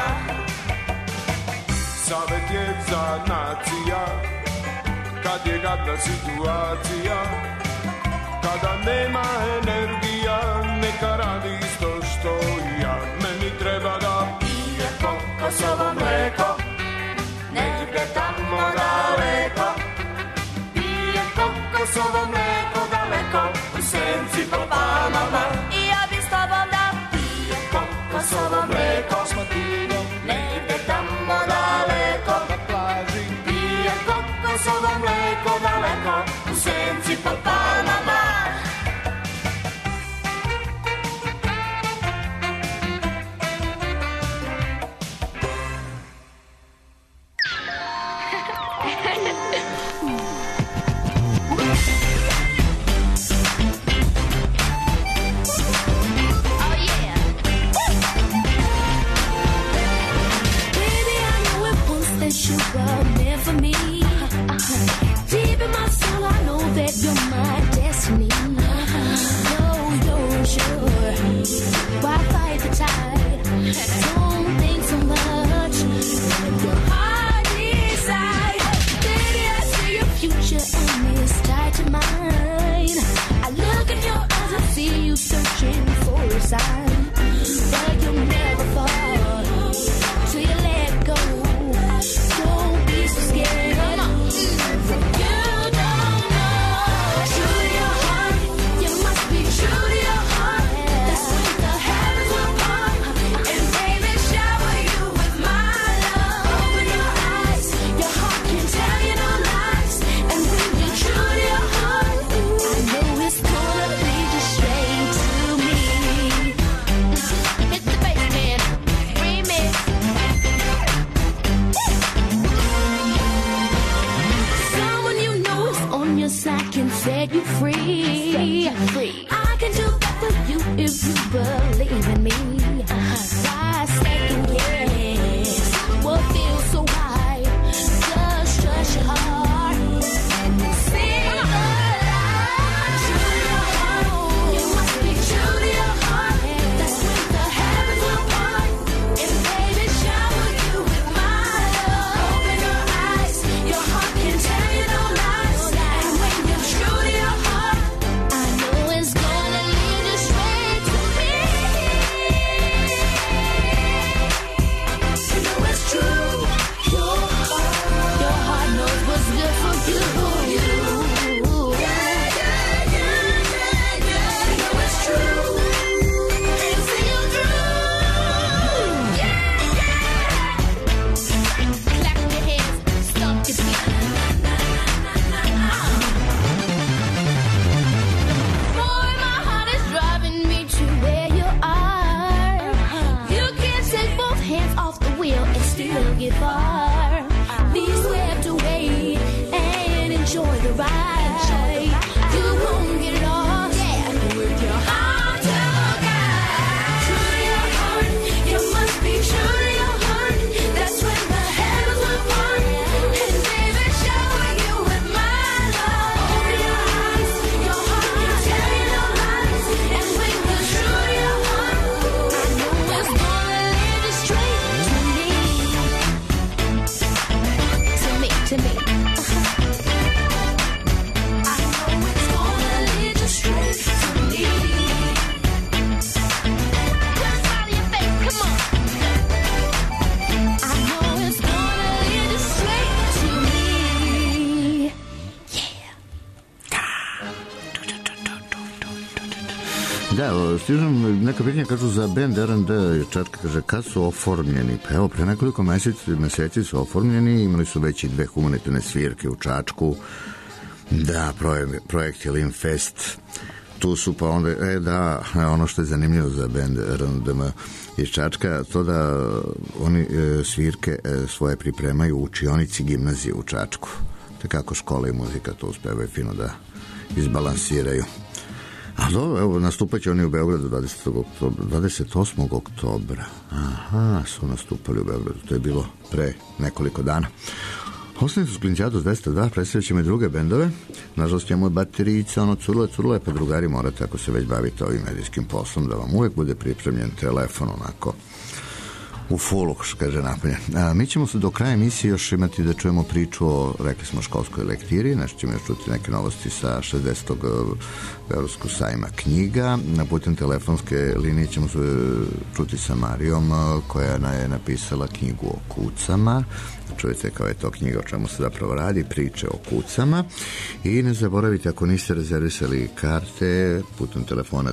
Savet je za nacija, kad je gadna situacija, kada nema energija, neka radi isto što i ja. Meni treba da pijem kokosovo mleko, negde tamo daleko. Pijem kokosovo mleko daleko, u senci pod palmama. I ja bi s tobom da pijem kokosovo mleko s motilom negde tamo daleko na plaži. Pijem kokosovo mleko daleko, u senci pod palmama. You were meant for me. Deep in my soul, I know that you're my destiny. No, you're sure. Why fight the tide? Don't think so much. Your heart decide. Baby, I see your future and it's tied to mine. I look in your eyes and see you searching for a sign, but you'll never fall till you let go. Don't be so scared. Come on. You don't know. True to your heart, you must be true to your heart. That's when the heavens will part. And baby, shower you with my love. Open your eyes, your heart can tell you no lies. And when you're true to your heart, I know it's gonna lead you straight to me. Hit the bass, man. Remix. Someone you know is on your side can set you free. I can do that for you if you believe in me. Why second guess what feels so right? Just trust your heart and see the light. True to your heart, you must be true to your heart. That's when the heavens will part. And baby, shower you with my love. Open your eyes, your heart can tell you no lies. And when you're true to your heart, I know it's gonna lead you straight to me. Da, stižem neka pitanja, kažu za band R&D Čačka, kaže, kad su oformljeni? Pa evo, pre nekoliko meseci su oformljeni, imali su već i 2 humanitarne svirke u Čačku, da, projekt je Limfest, tu su pa onda, da, ono što je zanimljivo za band R&DM iz Čačka, to da oni svirke svoje pripremaju u učionici gimnazije u Čačku, te kako škola i muzika to uspevaju fino da izbalansiraju. A dobro, evo, nastupat će oni u Beogradu 28. oktobra. Aha, su nastupali u Beogradu, to je bilo pre nekoliko dana. Ostali su Klincijadu 202, predstavit ćemo i druge bendove. Nažalost, imamo baterijica, ono curle, pa drugari morate, ako se već bavite ovim medijskim poslom, da vam uvek bude pripremljen telefon, onako, u fullu, što kaže, napunjen. Mi ćemo se do kraja emisije još imati da čujemo priču o, rekli smo, školskoj lektiri, nešto ćemo još čuti neke novosti sa 60. Beogradskog sajma knjiga. Na putem telefonske linije ćemo se čuti sa Marijom, koja je napisala knjigu o kucama. Čujete kao je to knjiga o čemu se zapravo radi, priče o kucama. I ne zaboravite, ako niste rezervisali karte, putem telefona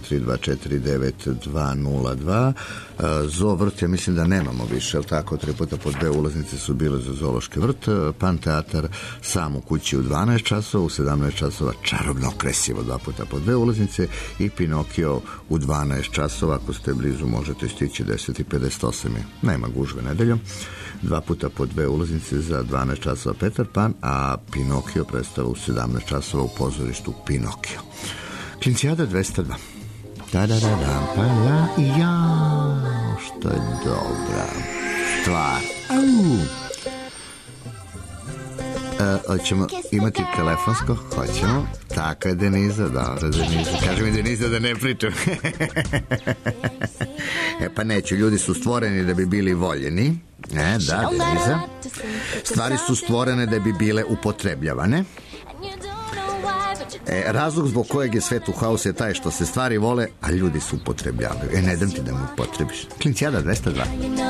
3249-202. Zoo vrt, ja mislim da nemamo više, ali tako, 3 puta po 2 ulaznice su bile za zoološki vrt. Pan teatar Sam u kući u 12 časova, u 17 časova Čarobno kresivo, 2 puta po 2 ulaznice, i Pinokio u 12 časova, ako ste blizu možete stići, 10:58. Nema gužve nedeljom. 2 puta po 2 ulaznice za 12 časova Petar Pan, a Pinokio predstava u 17 časova u pozorištu Pinokio. Klincijada 202. Da-da-da-da, pa ja, što je dobra stvar. Hoćemo imati telefonsko? Hoćemo. Tako je, Deniza, dobro, Deniza. Kaže mi Deniza da ne pričam. Pa neću, ljudi su stvoreni da bi bili voljeni. Da, Deniza. Stvari su stvorene da bi bile upotrebljavane. Razlog zbog kojeg je svet u haosu je taj što se stvari vole, a ljudi se upotrebljavaju. Ne dam ti da mu upotrebiš. Klincijada 202.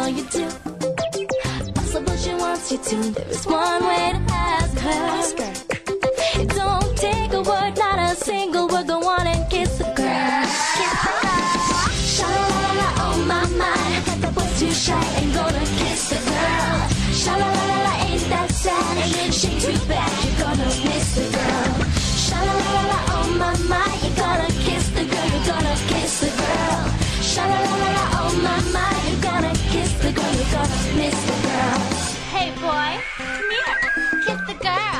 There is one way to ask her. It don't take a word, not a single word. Go on and kiss the girl. Kiss the girl. Sha-la-la-la, oh my, my. Got the boy too shy, ain't gonna kiss the girl. Sha-la-la-la, ain't that sad? She too bad, you're gonna miss the girl. Sha-la-la-la, oh my, my. You're gonna kiss the girl, you're gonna kiss the girl. Sha-la-la-la, oh my, my. You're gonna kiss the girl, you're gonna miss the girl. Hey boy, come here, kiss the girl.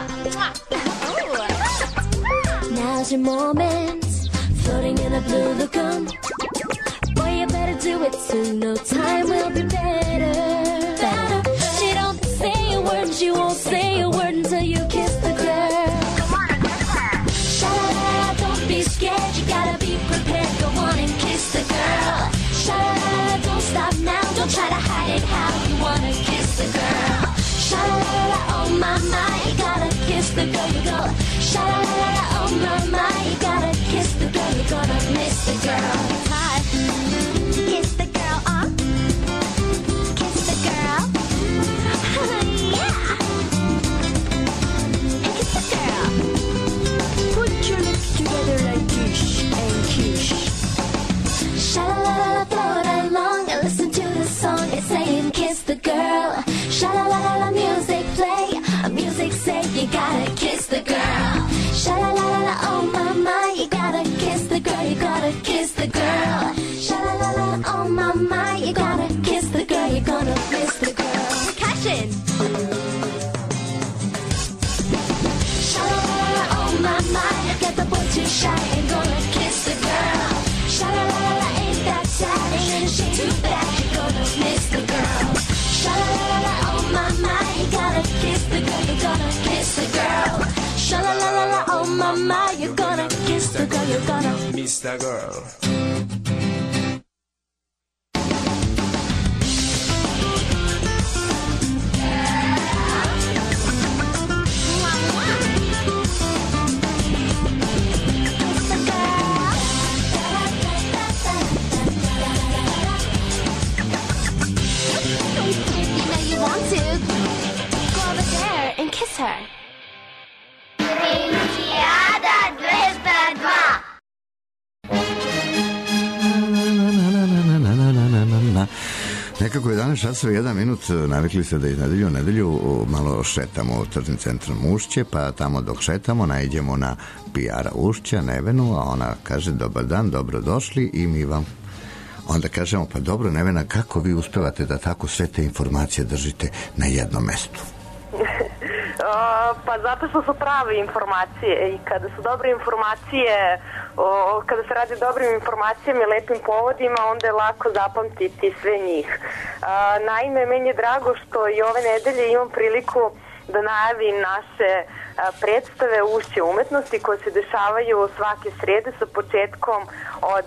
Now's your moment, floating in a blue lagoon. Boy, you better do it soon, no time will be better. She don't say a word, she won't say a word until you kiss the girl. Sha-la-la, don't be scared, you gotta be prepared. Go on and kiss the girl. Sha-la-la, don't stop now, don't try to hide it how you wanna kiss the girl. Sha-la-la-la, oh my, my, you gotta kiss the girl, you go. Sha-la-la-la, oh my, my, you gotta kiss the girl, you're gonna miss the girl. Hi. Kiss the girl, kiss the girl. Yeah. And kiss the girl. Put your lips together like kish and kish. Sha-la-la-la, flow it along and listen to the song. It's saying kiss the girl. Sha-la-la-la, music play. Music say you gotta kiss the girl. Sha-la-la-la, oh my, my, you gotta kiss the girl, you gotta kiss the girl. Sha-la-la-la, oh my, my, you gotta kiss the girl, you're gonna miss the girl. Percussion! Sha-la-la-la, oh my, my, get the boy too shy, ain't gonna kiss the girl. Sha-la-la-la, ain't that sad, ain't she too bad, you're gonna miss the girl. Sha-la-la-la, oh my, my, you gotta kiss the girl, you're gonna kiss the girl. Sha-la-la-la, oh my, my, you're gonna kiss the girl, you're gonna miss the girl. Kiss her. Klincijada 202. Nekako 11 časova 1 minut, navikli se da iz nedelju u nedelju malo šetamo tržnim centrom Ušće, pa tamo dok šetamo naiđemo na PR-a Ušća, Nevenu, a ona kaže dobar dan, dobrodošli i mi vam onda kažemo pa dobro Nevena, kako vi uspevate da tako sve te informacije držite na jednom mestu? Pa zato što su prave informacije i kada su dobre informacije, kada se radi o dobrim informacijama i lepim povodima, onda je lako zapamtiti sve njih. Naime, meni je drago što i ove nedelje imam priliku da najavim naše predstave Ušće umetnosti koje se dešavaju svake srede sa početkom od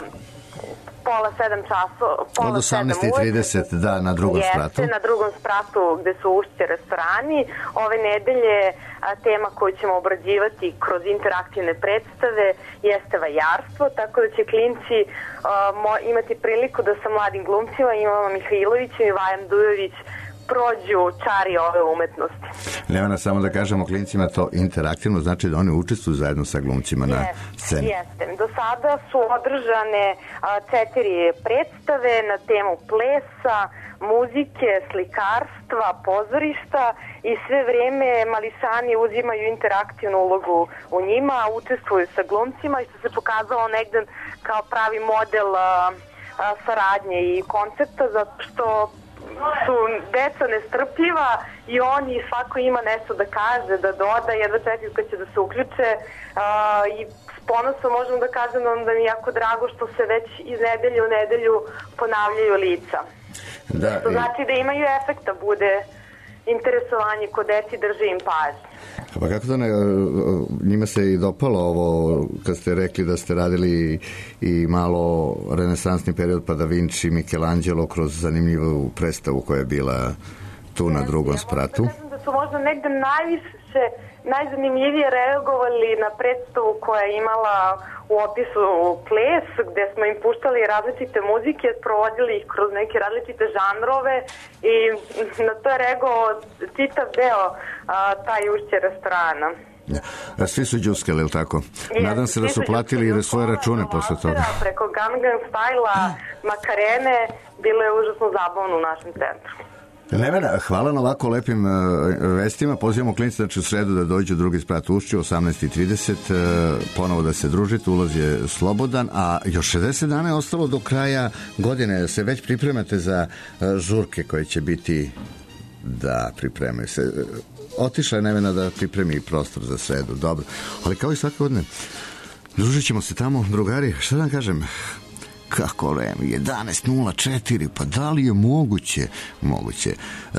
pola 7 časova. Od 18:30, da, na drugom spratu. Jeste, na drugom spratu gde su Ušće restorani. Ove nedelje tema koju ćemo obrađivati kroz interaktivne predstave jeste vajarstvo, tako da će klinci imati priliku da sa mladim glumcima, Ivana Mihajlovićem i Vajan Dujović, prođu čari ove umetnosti. Nevena, samo da kažemo klincima to interaktivno, znači da oni učestvuju zajedno sa glumcima na sceni. Jeste. Do sada su održane 4 predstave na temu plesa, muzike, slikarstva, pozorišta i sve vreme mališani uzimaju interaktivnu ulogu u njima, učestvuju sa glumcima i što se pokazalo negde kao pravi model saradnje i koncepta, zato što su deca nestrpljiva i oni svako ima nešto da kaže, da doda, jedva čekaju kad će da se uključe i s ponosom možemo da kažem da mi je jako drago što se već iz nedelje u nedelju ponavljaju lica. Da, što znači da imaju efekta, bude interesovanje kod deci, drži im pažnju. Pa kako to ne, njima se i dopalo ovo kad ste rekli da ste radili i malo renesansni period pa Da Vinci, Michelangelo kroz zanimljivu predstavu koja je bila tu na drugom spratu. Ja da su možda negde najzanimljivije reagovali na predstavu koja je imala u opisu ples, gde smo im puštali različite muzike, provodili ih kroz neke različite žanrove i na to je reagovao čitav deo taj Ušće restorana. Ja. Svi su džuskali, ili tako? Nadam se da su platili i svoje račune posle toga. Preko Gangnam Styla, Makarene, bilo je užasno zabavno u našem centru. Nevena, hvala na ovako lepim vestima. Pozivamo klinice, znači u sredu da dođu drugi sprat Ušću, 18:30, ponovo da se družite, ulaz je slobodan, a još 60 dana je ostalo do kraja godine. Se već pripremate za žurke koje će biti, da pripreme se. Otišla je Nevena da pripremi prostor za sredu, dobro. Ali kao i svake godine, družit ćemo se tamo, drugari, šta da vam kažem? Kako vreme, 11:04, pa da li je moguće? Moguće.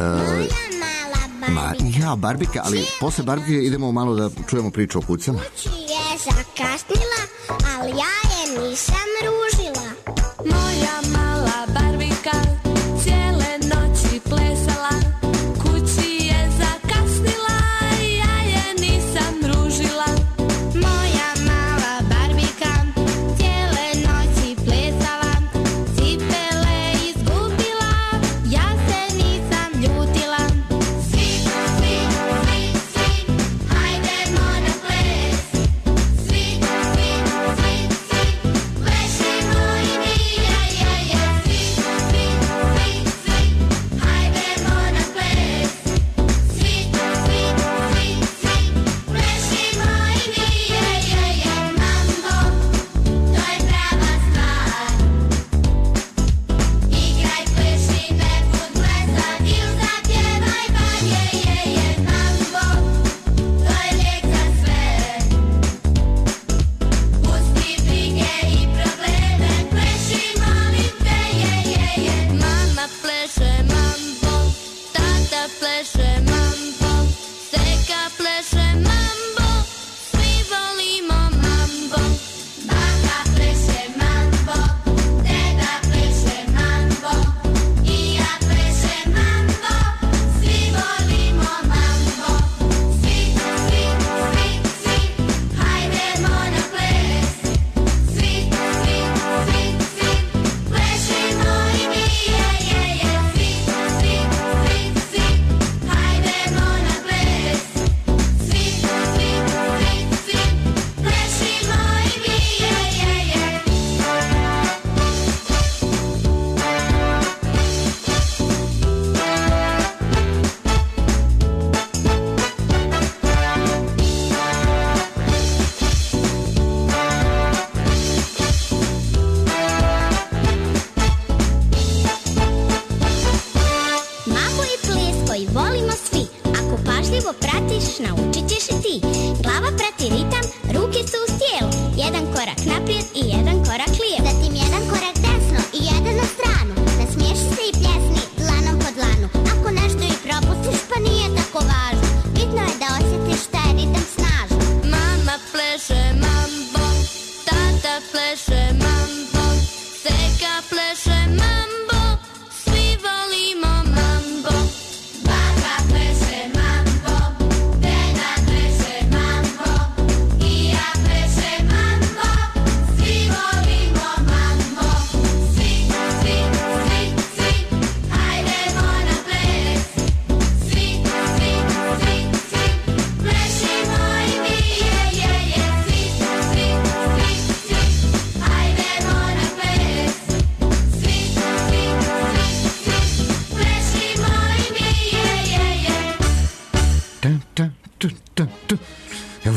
Ja, Barbika, ali posle Barbike idemo malo da čujemo priču o kucama. Kući je zakasnila, ali ja je nisam ružila. Moja mala Barbika cijele noći plesala, kući je zakasnila, ja je nisam ružila. Moja mala Barbika cijele noći plesala, cipele izgubila, ja se nisam ljutila. Svi, hajdemo na ples. Svi,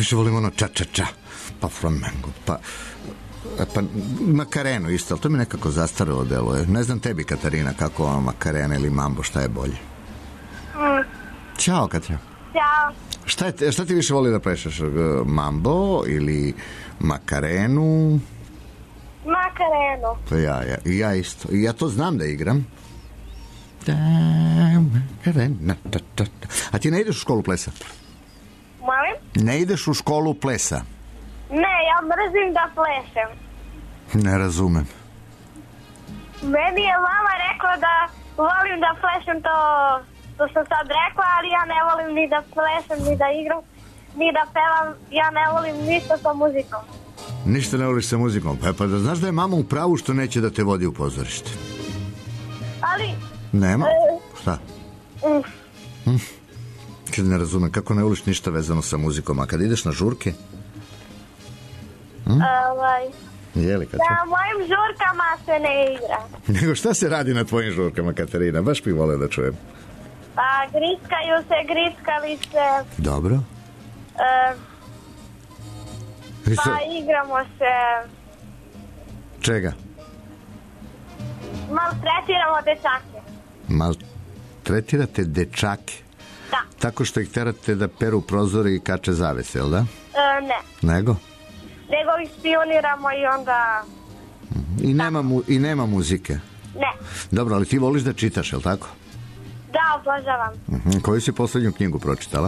više volim ono ča, pa flamengo, pa Makarenu isto, ali to mi nekako zastarelo deluje. Ne znam tebi, Katarina, kako ono Makarena ili mambo, šta je bolje? Ćao, Katarina. Ćao. Šta ti više voli da plešaš? Mambo ili Makarenu? Makarenu. Pa ja isto. I ja to znam da igram. A ti ne ideš u školu plesa? Molim? Ne ideš u školu plesa? Ne, ja mrzim da plešem. Ne razumem. Meni je mama rekla da volim da plešem to što sam sad rekla, ali ja ne volim ni da plešem, ni da igram, ni da pevam. Ja ne volim ništa sa muzikom. Ništa ne voliš sa muzikom? Pa da znaš da je mama u pravu što neće da te vodi u pozorište. Ali... Nema? Šta? Kad ne razumem, kako ne voliš ništa vezano sa muzikom, a kad ideš na žurke? Jeli, kad na mojim žurkama se ne igra. Nego šta se radi na tvojim žurkama, Katarina? Baš bih voleo da čujem. Pa grickaju se grickalice. Dobro. Pa igramo se... Čega? Maltretiramo dečake. Maltretirate dečake? Da. Tako što ih terate da peru prozore i kače zavese, jel da? Ne. Nego ih špioniramo i onda... I nema muzike? Ne. Dobro, ali ti voliš da čitaš, jel tako? Da, obožavam. Koju si poslednju knjigu pročitala?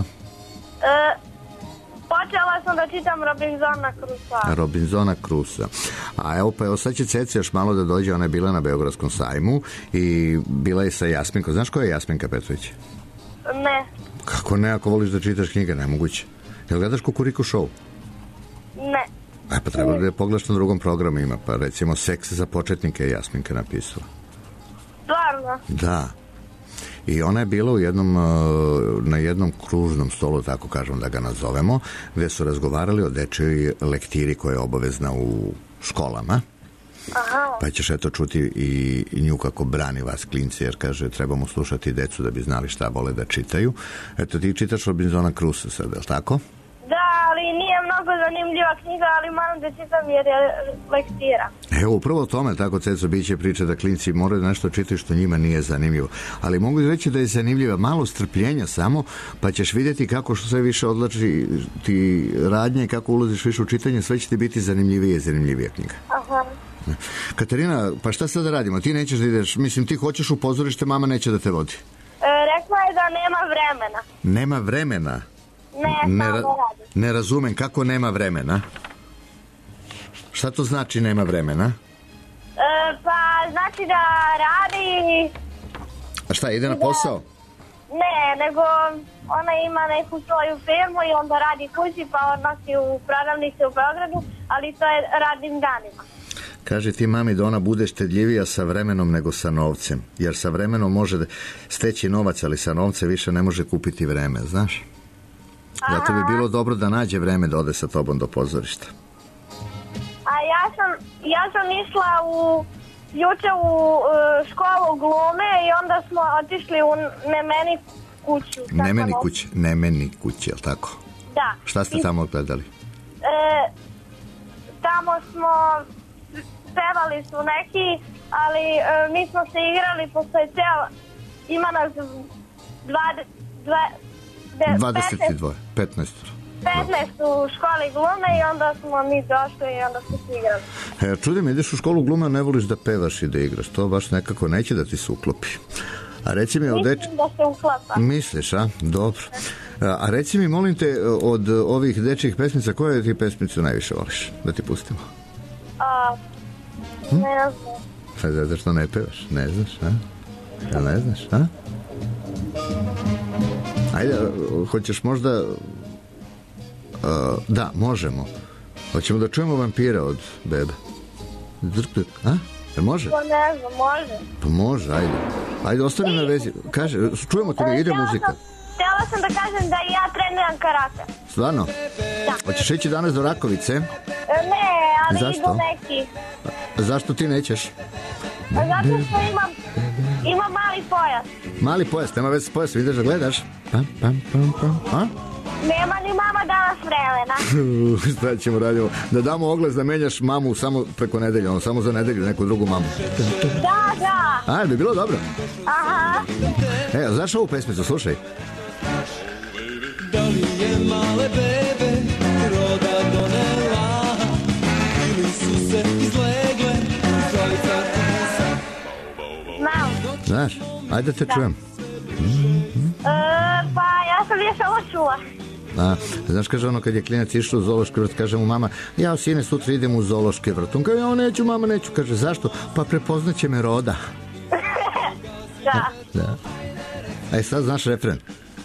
Počela sam da čitam Robinsona Crusoa. Robinsona Crusoa. A evo sad će Ceca još malo da dođe, ona je bila na Beogradskom sajmu i bila je sa Jasminkom. Znaš ko je Jasminka Petrović? Ne. Kako ne, ako voliš da čitaš knjige, nemoguće. Jel gledaš Kukuriku show? Ne. Pa treba da je pogledaš na drugom programu ima, pa recimo Seks za početnike je Jasminka napisala. Stvarno? Da. I ona je bila na jednom kružnom stolu, tako kažem da ga nazovemo, gde su razgovarali o dečjoj lektiri koja je obavezna u školama. Aha. Pa ćeš eto čuti i nju kako brani vas klinci, jer kaže trebamo slušati decu da bi znali šta vole da čitaju. Eto ti čitaš Robinsona Crusoa sad, je li tako? Da, ali nije mnogo zanimljiva knjiga, ali moram da čitam jer je lektira. Evo, upravo o tome, tako Ceco, biće priča da klinci moraju nešto čitati što njima nije zanimljivo. Ali mogu reći da je zanimljiva, malo strpljenja samo, pa ćeš vidjeti kako što sve više odlači ti radnje i kako ulaziš više u čitanje, sve će ti biti zanimljivija knjiga. Aha. Katarina, pa šta sad da radimo? Ti nećeš da ideš, mislim ti hoćeš u pozorište, mama neće da te vodi. Rekla je da nema vremena. Nema vremena? Ne razumem, kako nema vremena? Šta to znači nema vremena? Pa znači da radi... A šta, ide na posao? Ne, nego ona ima neku svoju firmu i onda radi kući pa odnosi u prodavnice u Beogradu, ali to je radnim danima. Kaže ti mami da ona bude štedljivija sa vremenom nego sa novcem, jer sa vremenom može steći novac, ali sa novcem više ne može kupiti vreme, znaš? Zato bi bilo dobro da nađe vreme da ode sa tobom do pozorišta. A ja sam išla juče u školu glume i onda smo otišli u Nemeni kuću. Nemeni kući, jel tako? Da. Šta ste tamo gledali? Tamo smo pevali su neki, ali mi smo se igrali postoje ima nas 15 u školi glume i onda smo mi došli i onda smo se igrali. Čudim, ideš u školu glume, a ne voliš da pevaš i da igraš. To baš nekako neće da ti se uklopi. A reci mi Mislim da se uklapa. Misliš, a? Dobro. A reci mi, molim te, od ovih dečjih pesmica, koje ti pesmicu najviše voliš? Da ti pustimo. Ne znam. Zato što ne pevaš? Ne znaš, a? Ja ne znaš, a? Ajde, hoćeš možda... da, možemo. Hoćemo da čujemo Vampira od Bebe. A? Jel može? Pa ne znam, može. Pa može, ajde. Ajde, ostani na vezi. Kaže, čujemo te, ide muzika. Htjela sam da kažem da i ja treniram karate. Stvarno? Da. Hoćeš ići danas do Rakovice? Ne, ali zašto? idu neki. Zašto ti nećeš? Zato što imam mali pojas. Mali pojas, nema veze s pojasom, ideš da gledaš? A? Nema ni mama danas vremena. Šta ćemo raditi? Da damo oglas da menjaš mamu samo preko nedelje, ono, samo za nedelju, neku drugu mamu. Da. A, bi bilo dobro? Aha. Znaš ovu pesmicu, slušaj. Da li je male bebe roda donela ili su se izlegle zolica kusa? Znaš, ajde te čujem. Pa ja sam je samo čula. Znaš, kaže ono kad je klinac išao u zoološki vrt, kaže mu mama, ja sine sutra idem u zoološki vrt. On kaže, ja neću mama, neću. Kaže, zašto? Pa prepoznaće me roda. Da. Sad znaš refren?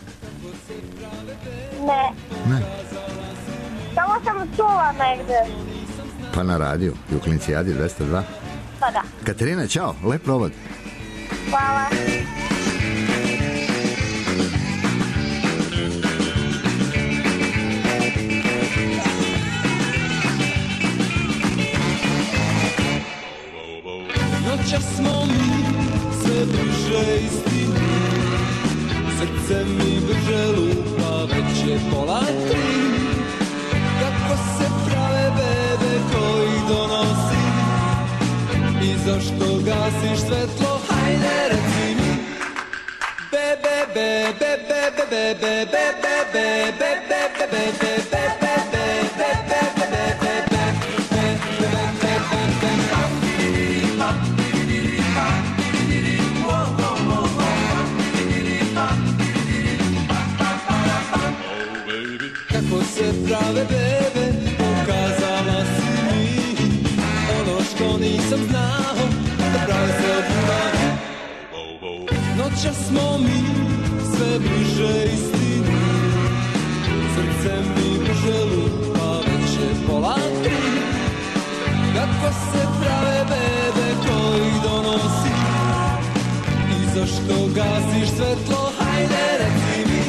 Ne. Samo sam čula negde. Pa na radiju, i u Klincijadi 202. Pa da. Katarina, čao, lep provod. Hvala. Noćas smo mi sve bliže istini, srce mi brže lupa, već je 2:30. Kako se prave bebe koji donosi i zašto gasiš svetlo, hajde reci mi. Bebe, bebe, bebe, bebe, bebe, bebe, bebe, bebe, bebe, kako se prave bebe, pokazala si mi ono što nisam znao, da prave se od ljubavi. Noćas smo mi sve bliže istini, srce mi brže lupa, već je 2:30. Kako se prave bebe koji donosi i zašto gasiš svetlo, hajde reci mi.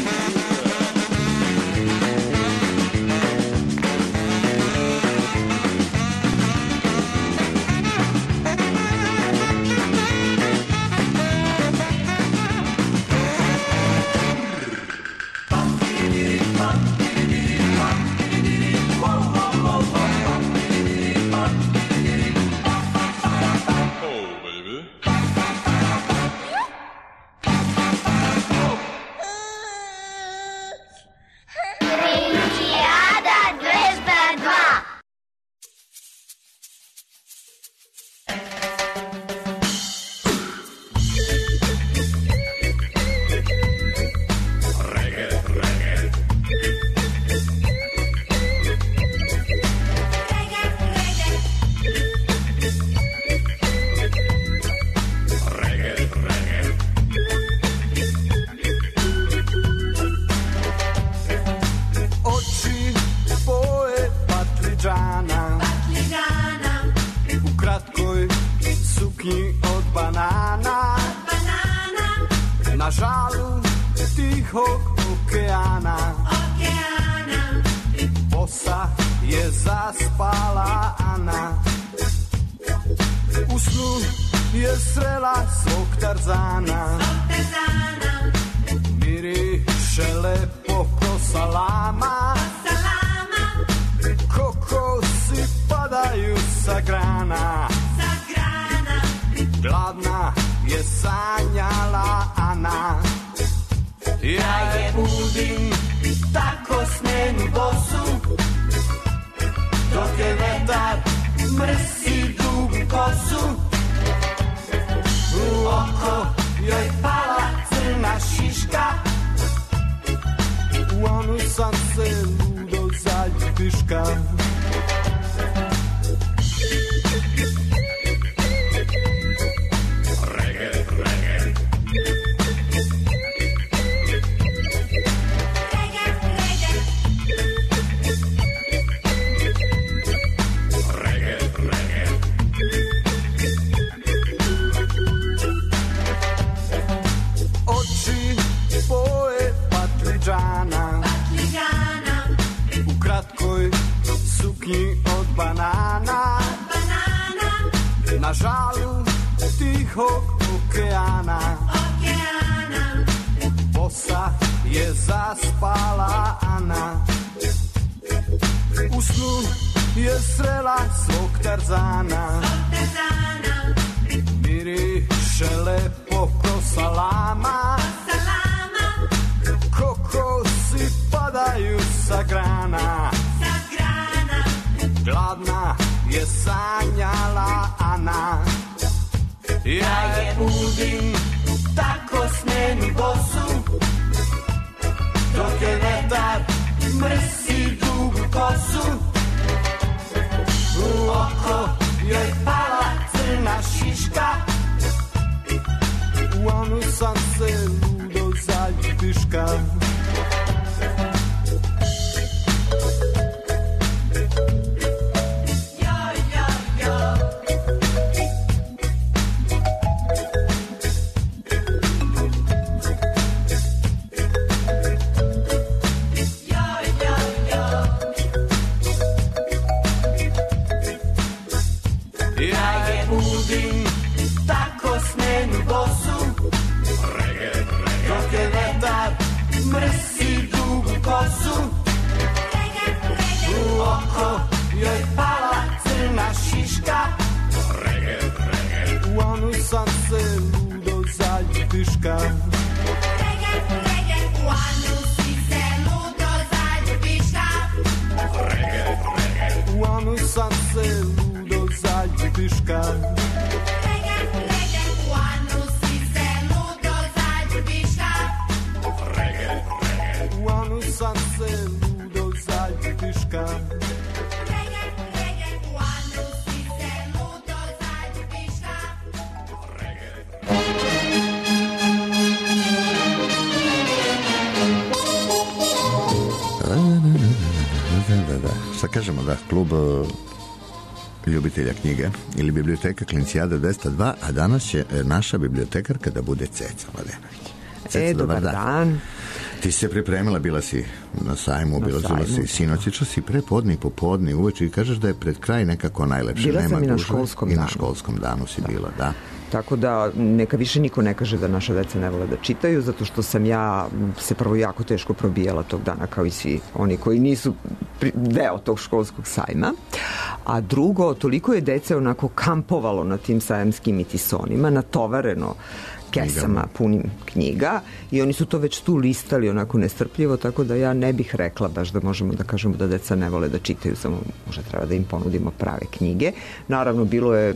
U snu je srela svog Tarzana, miriše lepo ko salama, kokosi padaju sa grana, gladna je sanjala Ana. Ja je budim tako snenu bosu, dok je vetar mrsi dugu kosu. U oko joj pala crna šiška, u Anu sam se ludo zaljutiška. Mrsi dugu kosu, u oko joj pala crna šiška, u Anu sam se ludo zaljutiška. U Anu si se ludo zaljutiška, u Anu sam se ludo zaljutiška. Sam se ludo zaljutiška. Šta kažemo, da, klub ljubitelja knjige ili biblioteka Klincijada 202, a danas će naša bibliotekarka da bude Ceca Mladenović. Dobar dan. Ti si se pripremila, bila si na sajmu, obilazila si sinoć, išla si prepodne i popodne uveče i kažeš da je pred kraj nekako najlepše. Bila sam i na školskom danu. I na školskom danu si bila, da. Tako da neka više niko ne kaže da naša deca ne vole da čitaju, zato što sam ja se prvo jako teško probijala tog dana kao i svi oni koji nisu deo tog školskog sajma. A drugo, toliko je dece onako kampovalo na tim sajamskim itisonima, natovareno kesama punim knjiga i oni su to već tu listali onako nestrpljivo, tako da ja ne bih rekla baš da možemo da kažemo da deca ne vole da čitaju, samo možda treba da im ponudimo prave knjige. Naravno,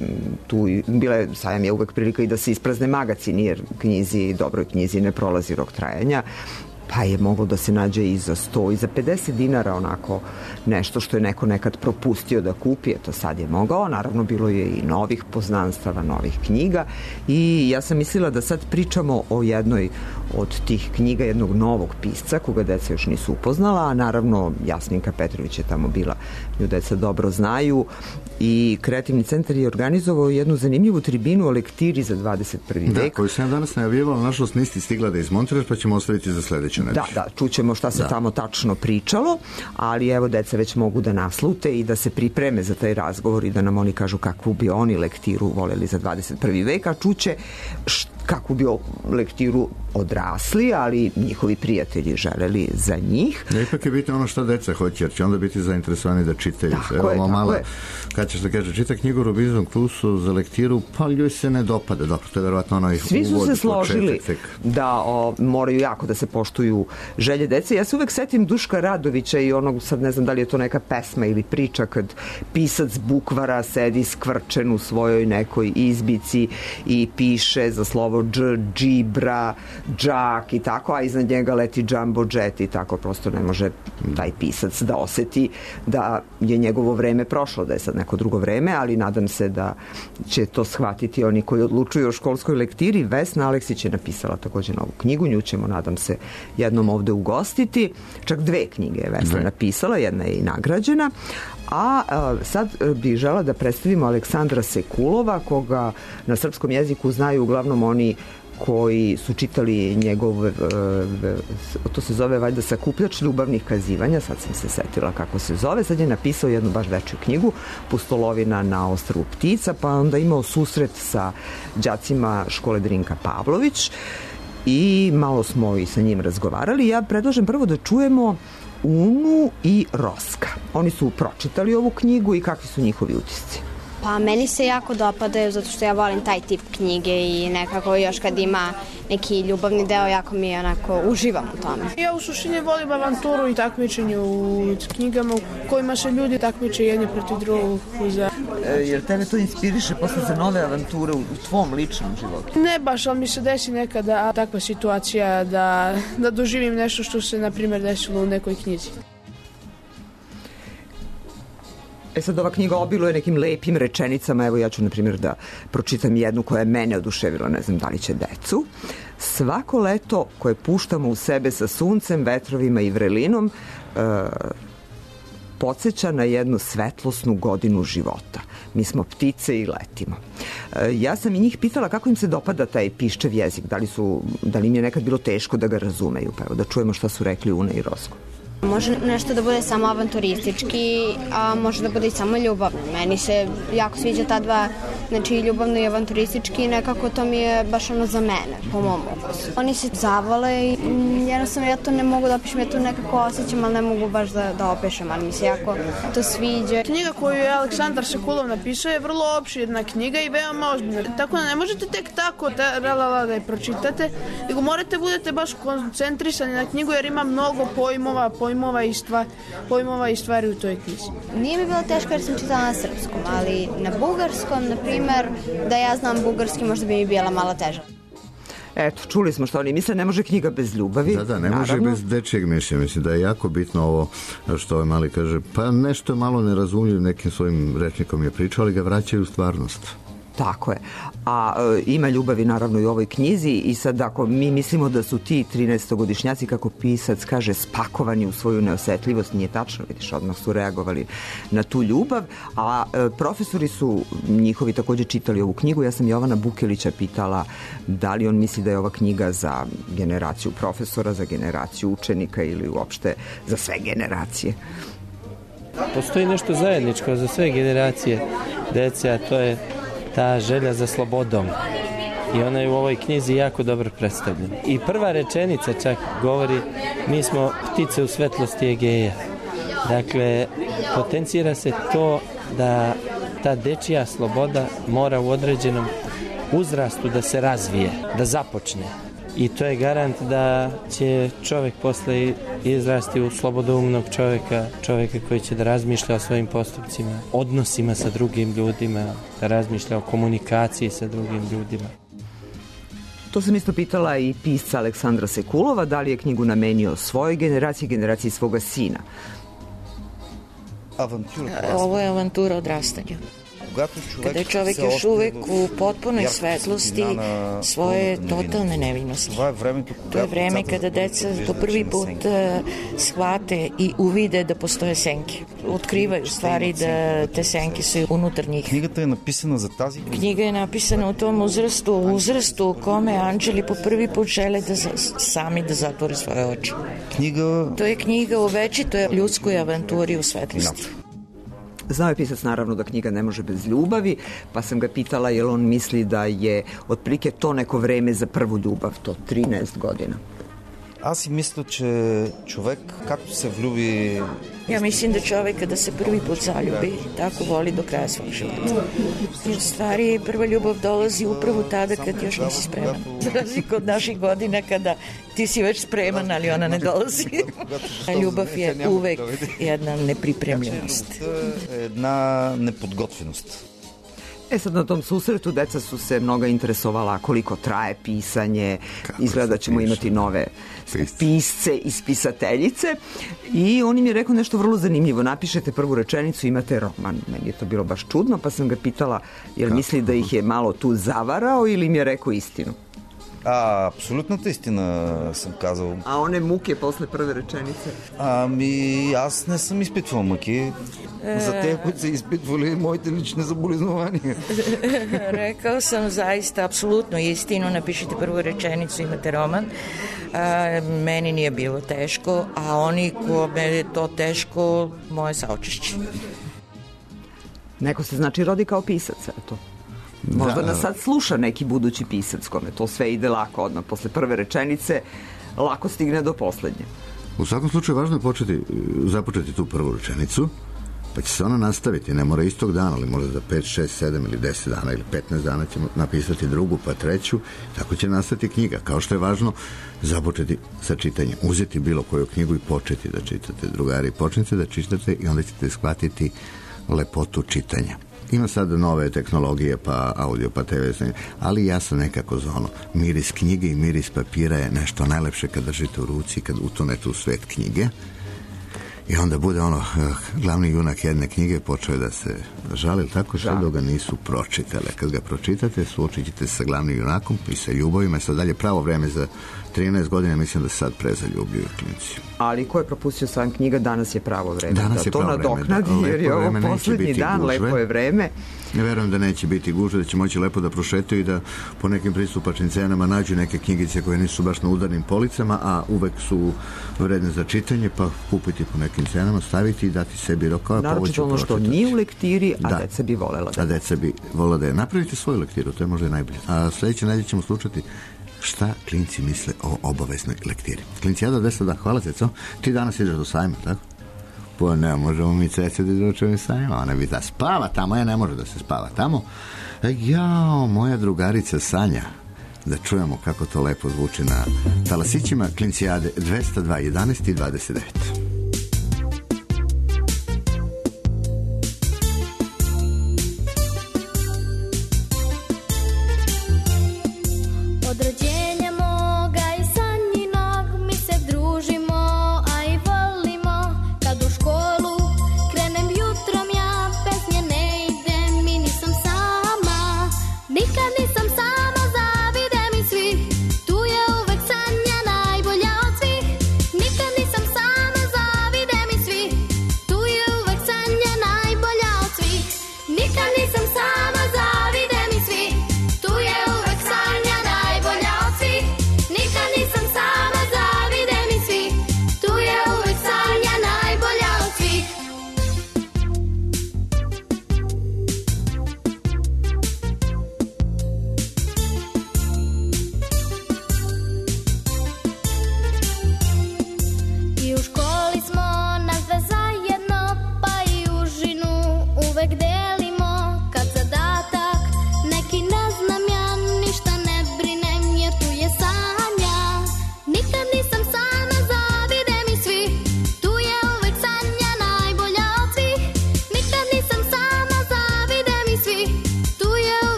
sajam je uvek prilika i da se isprazne magacini, jer dobroj knjizi ne prolazi rok trajanja, pa je moglo da se nađe i za 100 i za 50 dinara onako nešto što je neko nekad propustio da kupi, eto sad je mogao. Naravno, bilo je i novih poznanstava, novih knjiga i ja sam mislila da sad pričamo o jednoj od tih knjiga jednog novog pisca koga deca još nisu upoznala, a naravno Jasminka Petrović je tamo bila, nju deca dobro znaju, i Kreativni centar je organizovao jednu zanimljivu tribinu o lektiri za 21. vek. Da, koju sam danas najavljivala, nažalost nisi stigla da izmontiraš, pa ćemo ostaviti za sledeću nedelju. Da, čućemo šta se tamo tačno pričalo, ali evo deca već mogu da naslute i da se pripreme za taj razgovor i da nam oni kažu kakvu bi oni lektiru voleli za 21. vek, a čuće kakvu bi lektiru odrasli, ali njihovi prijatelji želeli za njih. Da, ipak je bitno ono što deca hoće, jer će onda biti zainteresovani da čitaju. Tako je. Kad ćeš da kaže, čita knjigu Robinson Crusoe za lektiru, pa ljoj se ne dopada. Dobro, to je verovatno ono uvod. Svi su se složili da moraju jako da se poštuju želje dece. Ja se uvek setim Duška Radovića i onog, sad ne znam da li je to neka pesma ili priča, kad pisac bukvara sedi skvrčen u svojoj nekoj izbici i piše za slovo dž, džibra, džak i tako, a iznad njega leti jumbo jet i tako, prosto ne može taj pisac da oseti da je njegovo vreme prošlo, da je sad neko drugo vreme, ali nadam se da će to shvatiti oni koji odlučuju o školskoj lektiri. Vesna Aleksić je napisala takođe novu knjigu, nju ćemo, nadam se, jednom ovde ugostiti. Čak 2 knjige je Vesna napisala, jedna je i nagrađena. A sad bih žela da predstavimo Aleksandra Sekulova, koga na srpskom jeziku znaju uglavnom oni koji su čitali njegove, to se zove valjda Sakupljač ljubavnih kazivanja, sad sam se setila kako se zove. Sad je napisao jednu baš dečju knjigu, Pustolovina na ostrvu ptica, pa onda imao susret sa đacima škole Drinka Pavlović i malo smo i sa njim razgovarali. Ja predlažem prvo da čujemo Unu i Roska. Oni su pročitali ovu knjigu i kakvi su njihovi utisci? Pa meni se jako dopadaju zato što ja volim taj tip knjige i nekako još kad ima neki ljubavni deo jako mi onako uživam u tome. Ja u suštini volim avanturu i takmičenje u knjigama u kojima se ljudi takmiče jedni protiv drugog. Jer tebe to inspiriše posle za nove avanture u tvom ličnom životu? Ne baš, ali mi se desi nekada takva situacija da doživim nešto što se na primjer desilo u nekoj knjizi. Sad ova knjiga obiluje nekim lepim rečenicama, evo ja ću na primjer da pročitam jednu koja je mene oduševila, ne znam da li će decu. Svako leto koje puštamo u sebe sa suncem, vetrovima i vrelinom podsjeća na jednu svetlosnu godinu života. Mi smo ptice i letimo. Ja sam i njih pitala kako im se dopada taj piščev jezik, da li im je nekad bilo teško da ga razumeju, pa evo da čujemo šta su rekli Una i Rosko. Može nešto da bude samo avanturistički, a može da bude i samo ljubavno. Meni se jako sviđa ta dva, znači ljubavno i avanturistički, nekako to mi je baš ono za mene, po mom okusu. Oni se zavole i jednostavno ja to ne mogu da opišem, ja to nekako osjećam, ali ne mogu baš da opišem, ali mi se jako to sviđa. Knjiga koju je Aleksandar Sekulov napisao je vrlo opširna knjiga i veoma ozbiljna. Tako da ne možete tek tako da je pročitate, nego morate budete baš koncentrisani na knjigu jer ima mnogo pojmova i stvari u toj knjizi. Nije mi bilo teško jer sam čitala na srpskom, ali na bugarskom, na primer, da ja znam bugarski, možda bi mi bila malo teža. Eto, čuli smo što oni misle, ne može knjiga bez ljubavi. Da, ne može bez dečijeg mišljenja. Mislim da je jako bitno ovo što ovaj mali kaže, pa nešto je malo nerazumljiv, nekim svojim rečnikom je pričao, ali ga vraćaju u stvarnost. Tako je. A ima ljubavi naravno i u ovoj knjizi i sad ako mi mislimo da su ti 13-godišnjaci, kako pisac kaže, spakovani u svoju neosetljivost, nije tačno, vidiš, odmah su reagovali na tu ljubav, a profesori su njihovi takođe čitali ovu knjigu. Ja sam Jovana Bukelića pitala da li on misli da je ova knjiga za generaciju profesora, za generaciju učenika ili uopšte za sve generacije. Postoji nešto zajedničko za sve generacije dece, a to je ta želja za slobodom i ona je u ovoj knjizi jako dobro predstavljena. I prva rečenica čak govori mi smo ptice u svetlosti Egeja. Dakle, potencira se to da ta dečija sloboda mora u određenom uzrastu da se razvije, da započne. I to je garant da će čovjek posle izrasti u slobodoumnog čovjeka koji će da razmišlja o svojim postupcima, odnosima sa drugim ljudima, da razmišlja o komunikaciji sa drugim ljudima. To sam isto pitala i pisca Aleksandra Sekulova, da li je knjigu namenio svojoj generaciji svoga sina. Ovo je avantura odrastanja. Kada je čovek još uvek u potpunoj svetlosti svoje totalne nevinosti. To je vreme kada deca po prvi put shvate i uvide da postoje senke. Otkrivaju stvari da te senke su unutar njih. Knjigата je napisana za тази година. Knjiga je napisana u tom uzrastu u kome anđeli po prvi put žele da sami da zatvore svoje oči. To je knjiga o večitoj ljudskoj avanturi u svetlosti. Znao je pisac naravno da knjiga ne može bez ljubavi, pa sam ga pitala jel on misli da je otprilike to neko vreme za prvu ljubav, to 13 godina. Аз си мисля, че човек, както се влюби... Ja mislim da čovek kada se prvi put zaljubi, tako voli do kraja svog života. Jer stvari prva ljubav dolazi upravo tada kad još nisi spreman. Za razliku od naših godina kada ti si već spreman, ali ona ne dolazi. Ljubav je uvek jedna nepripremljenost. Jedna nepodgotvenost. Sad na tom susretu deca su se mnoga interesovala koliko traje pisanje, izgleda da ćemo imati nove pisce i spisateljice i on im je rekao nešto vrlo zanimljivo, napišete prvu rečenicu, imate roman. Meni je to bilo baš čudno, pa sam ga pitala jel misli da ih je malo tu zavarao ili im je rekao istinu. Абсолютната истина съм казал. А one muke posle prve rečenice? Ами, аз не съм изпитвал мъки. За те, които са изпитвали моите лични заболезнования. Rekao sam zaista apsolutno istinu, napišite prvu rečenicu, imate roman. Meni nije bilo teško, a oni kome je to teško, moje saučešće. Neko se znači rodi kao pisac, eto. Možda nas sad sluša neki budući pisac kome to sve ide lako odmah. Posle prve rečenice lako stigne do poslednje. U svakom slučaju važno je započeti tu prvu rečenicu, pa će se ona nastaviti, ne mora istog dana, ali možda za 5, 6, 7 ili 10 dana ili 15 dana ćemo napisati drugu, pa treću, tako će nastati knjiga. Kao što je važno započeti sa čitanjem, uzeti bilo koju knjigu i početi da čitate. Drugari, počnite da čitate i onda ćete shvatiti lepotu čitanja. Ima sad nove tehnologije, pa audio, pa TV, ali ja sam nekako za ono, miris knjige i miris papira je nešto najlepše kad držite u ruci, kad utonete u svet knjige. I onda bude ono, glavni junak jedne knjige počeo je da se žali, tako što da ga nisu pročitale. Kad ga pročitate, suočit ćete se sa glavnim junakom i sa ljubavima i sad dalje pravo vreme za 13 godina, mislim da se sad prezaljubljuju klinci. Ali ko je propustio sam knjiga, danas je pravo vreme. Danas je to pravo nadoknadi, vreme, jer je ovo poslednji dan, lepo je vreme. Ja verujem da neće biti gužve, da će moći lepo da prošetaju i da po nekim pristupačnim cenama nađu neke knjigice koje nisu baš na udarnim policama, a uvek su vredne za čitanje, pa kupiti po nekim cenama, staviti i dati sebi rokava. Naročito ono što nije u lektiri, a deca bi volela da. A deca bi volela da je. Napravite svoju lektiru, to je možda i najbolje. A sledeće nedelje ćemo slušati šta klinci misle o obaveznoj lektiri. Klinci, ja do 10 da, hvala se, co? Ti danas ideš do sajma, tako? Pa ne možemo mi ceca da izručujemo sajma, ona bi da spava tamo, ja ne može da se spava tamo. Jao, moja drugarica Sanja, da čujemo kako to lepo zvuči na talasićima. Klincijade 202, 11 i 29.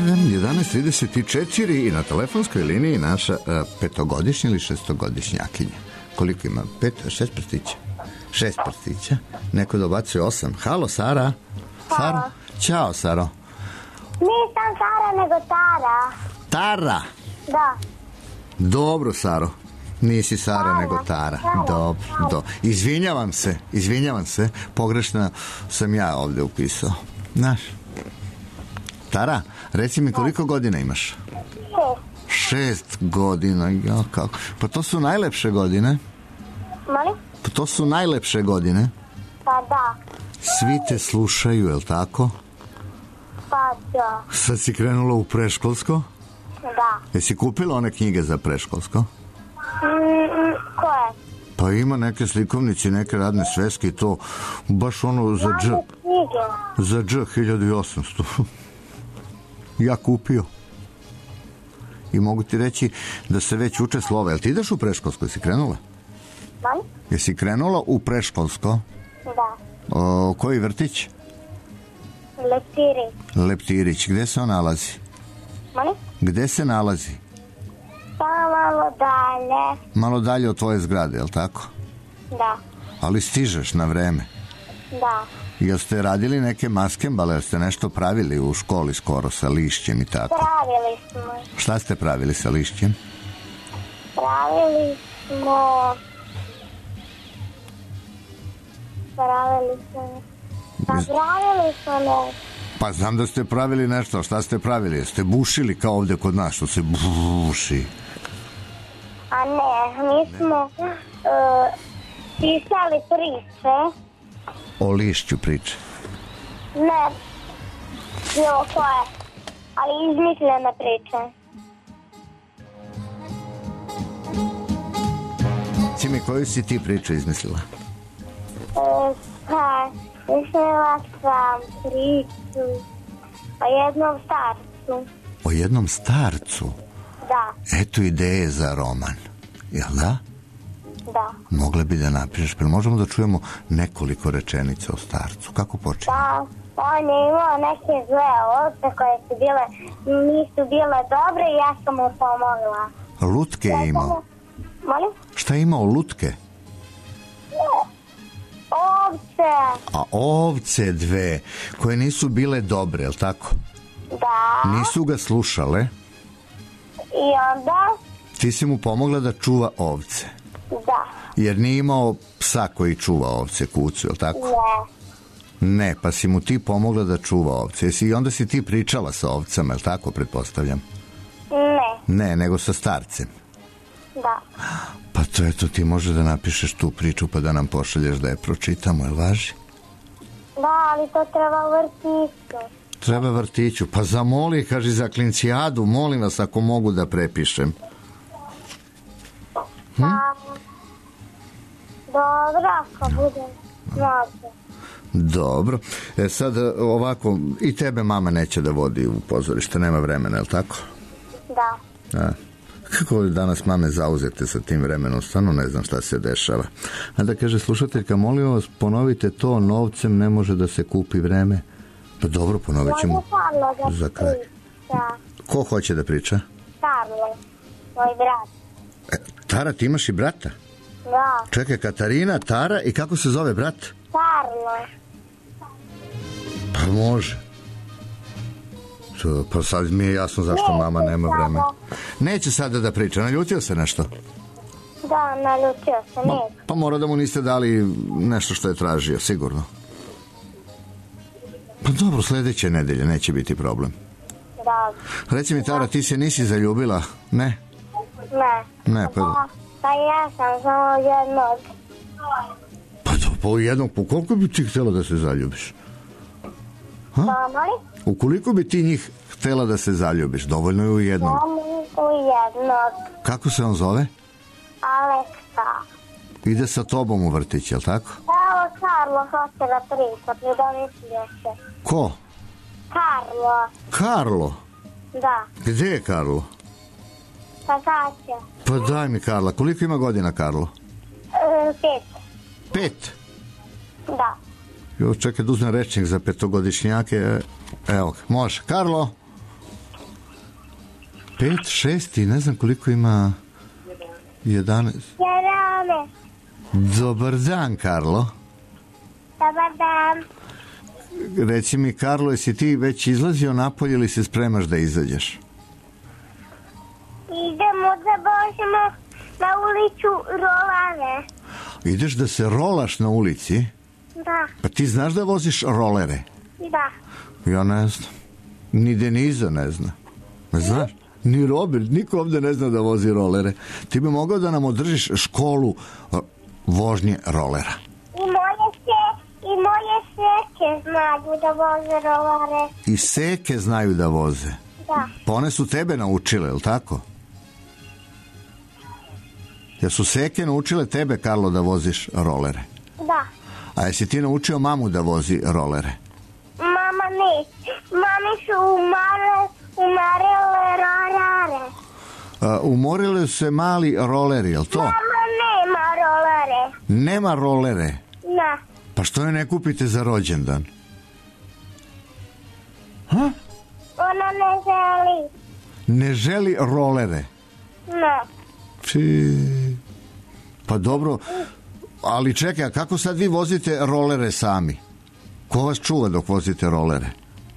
11:34 i na telefonskoj liniji naša petogodišnja ili šestogodišnjakinja. Koliko ima? 6 prstića? 6 prstića. Neko dobacuje 8. Halo, Sara. Saro? Ćao, Saro. Nisam Sara, nego Tara. Tara? Da. Dobro, Saro. Nisi Sara, nego Tara. Dobro. Izvinjavam se. Pogrešno sam ja ovdje upisao. Znaš. Tara, reci mi koliko godina imaš? 6 godina. Ja, kako? Pa to su najlepše godine. Molim? Pa to su najlepše godine. Pa da. Svi te slušaju, jel tako? Pa da. Sad si krenula u preškolsko? Da. Jesi kupila one knjige za preškolsko? Koje? Pa ima neke slikovnice, neke radne sveske i to baš ono za dž. Za dž 1800. Ja kupio. I mogu ti reći da se već uče slova. Jel ti ideš u preškolsko? Jesi krenula? Molim? Jesi krenula u preškolsko? Da. Koji vrtić? Leptirić. Gde se on nalazi? Molim? Gde se nalazi? Pa malo dalje. Malo dalje od tvoje zgrade, jel tako? Da. Ali stižeš na vreme. Da. Jel ste radili neke maskembale, jel ste nešto pravili u školi skoro sa lišćem i tako? Pravili smo. Šta ste pravili sa lišćem? Pravili smo... Pa znam da ste pravili nešto. Šta ste pravili? Jeste bušili kao ovdje kod nas, što se buši? A ne, mi smo pisali priče. O lišću priče? Ne, bilo koje, ali izmišljene priče. Cimi, koju si ti priču izmislila? Pa, mislila sam priču o jednom starcu. O jednom starcu? Da. Eto ideje za roman. Jel da? Da. Mogle bi da napišeš, pa možemo da čujemo nekoliko rečenica o starcu. Kako počinje? Da, on je imao neke zle ovce koje su nisu bile dobre i ja sam mu pomogla. Lutke je imao? Molim? Šta je imao lutke? Ovce. A ovce dve, koje nisu bile dobre, jel tako? Da. Nisu ga slušale? I onda? Ti si mu pomogla da čuva ovce? Da. Jer nije imao psa koji čuva ovce, kucu, jel tako? Ne, pa si mu ti pomogla da čuva ovce. I onda si ti pričala sa ovcama, jel tako, pretpostavljam? Ne, nego sa starcem. Da. Pa to eto, ti možeš da napišeš tu priču pa da nam pošalješ da je pročitamo, jel važi? Da, ali to treba vrtiću. Treba vrtiću, pa zamoli, kaži za klincijadu, molim vas ako mogu da prepišem. Dobro, ako budem može. Dobro. Sad ovako, i tebe mama neće da vodi u pozorište, nema vremena, je li tako? Da. Kako danas mame zauzete sa tim vremenom, stvarno ne znam šta se dešava. A da kaže slušateljka, molim vas, ponovite to, novcem ne može da se kupi vreme. Pa dobro, ponovit ćemo za kraj. Ko hoće da priča? Karlo, moj brat. Tara, ti imaš i brata? Da. Čekaj, Katarina, Tara i kako se zove brat? Karlo. Pa može. Pa sad mi je jasno zašto mama nema vremena. Neće sada da priča, naljutio se nešto? Da, naljutio se, neće. Pa mora da mu niste dali nešto što je tražio, sigurno. Pa dobro, sljedeće nedelje neće biti problem. Da. Reci mi, Tara, ti se nisi zaljubila? Ne? Ne, pa... Pa ja sam samo jednog. Pa u jednog, po koliko bi ti htjela da se zaljubiš? Ukoliko bi ti njih htjela da se zaljubiš, dovoljno je u jednog. U jednog. Kako se on zove? Aleksa. Ide sa tobom u vrtić, jel tako? Evo, Karlo hoće da priča, predomislio se. Ko? Karlo. Karlo? Da. Gdje je Karlo? Pa kaće. Pa daj mi Karla, koliko ima godina Karlo? 5. 5? Da. Jo, čekaj da uzmem rečnik za petogodišnjake. Evo, može. Karlo? 5, 6 i ne znam koliko ima 11. Dobar dan, Karlo. Dobar dan. Reci mi, Karlo, jesi ti već izlazio napolje ili se spremaš da izađeš? Idemo da božemo na ulicu rolare. Ideš da se rolaš na ulici? Da. Pa ti znaš da voziš rolere? Da. Ja ne znam. Ni Deniza ne zna. Ne znaš? Ni Robert, niko ovde ne zna da vozi rolere. Ti bi mogao da nam održiš školu vožnje rolera. I moje seke znaju da voze rolare. I seke znaju da voze? Da. Pa one su tebe naučile, je li tako? Jesu seke naučile tebe, Karlo, da voziš rolere? Da. A jesi ti naučio mamu da vozi rolere? Mama ne. Mami su umarele rolare. Umorile se mali roleri, je li to? Mama nema rolare. Nema rolere? Da. Pa što je ne kupite za rođendan? Ha? Ona ne želi. Ne želi rolere? Da. Pa dobro, ali čekaj, a kako sad vi vozite rolere sami? Ko vas čuva dok vozite rolere?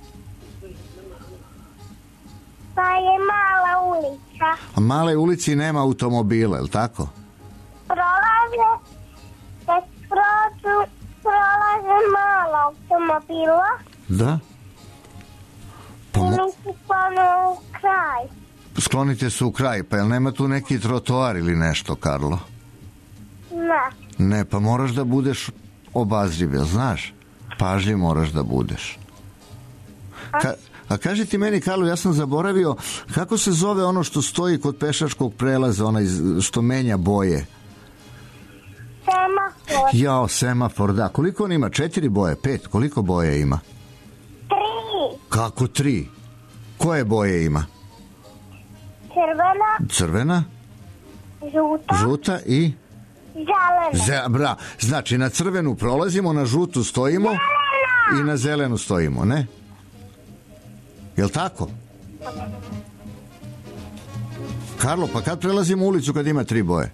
Pa je mala ulica. A male ulici nema automobila, je li tako? Prolaze, kad prolaze malo automobila. Da? Pa mi se sklone u kraj. Sklonite se u kraj, pa jel nema tu neki trotoar ili nešto, Karlo? Ne. Ne, pa moraš da budeš obazriv, jel znaš? Pažljiv moraš da budeš. A kaži ti meni, Karlo, ja sam zaboravio, kako se zove ono što stoji kod pešačkog prelaza, onaj što menja boje? Semafor. Jao, semafor, da. Koliko on ima? 4 boje? 5? Koliko boje ima? 3. Kako 3? Koje boje ima? Crvena? Žuta i? Zelena. Znači, na crvenu prolazimo, na žutu stojimo. Zelena! I na zelenu stojimo, ne? Jel tako? Karlo, pa kad prelazimo ulicu kad ima 3 boje?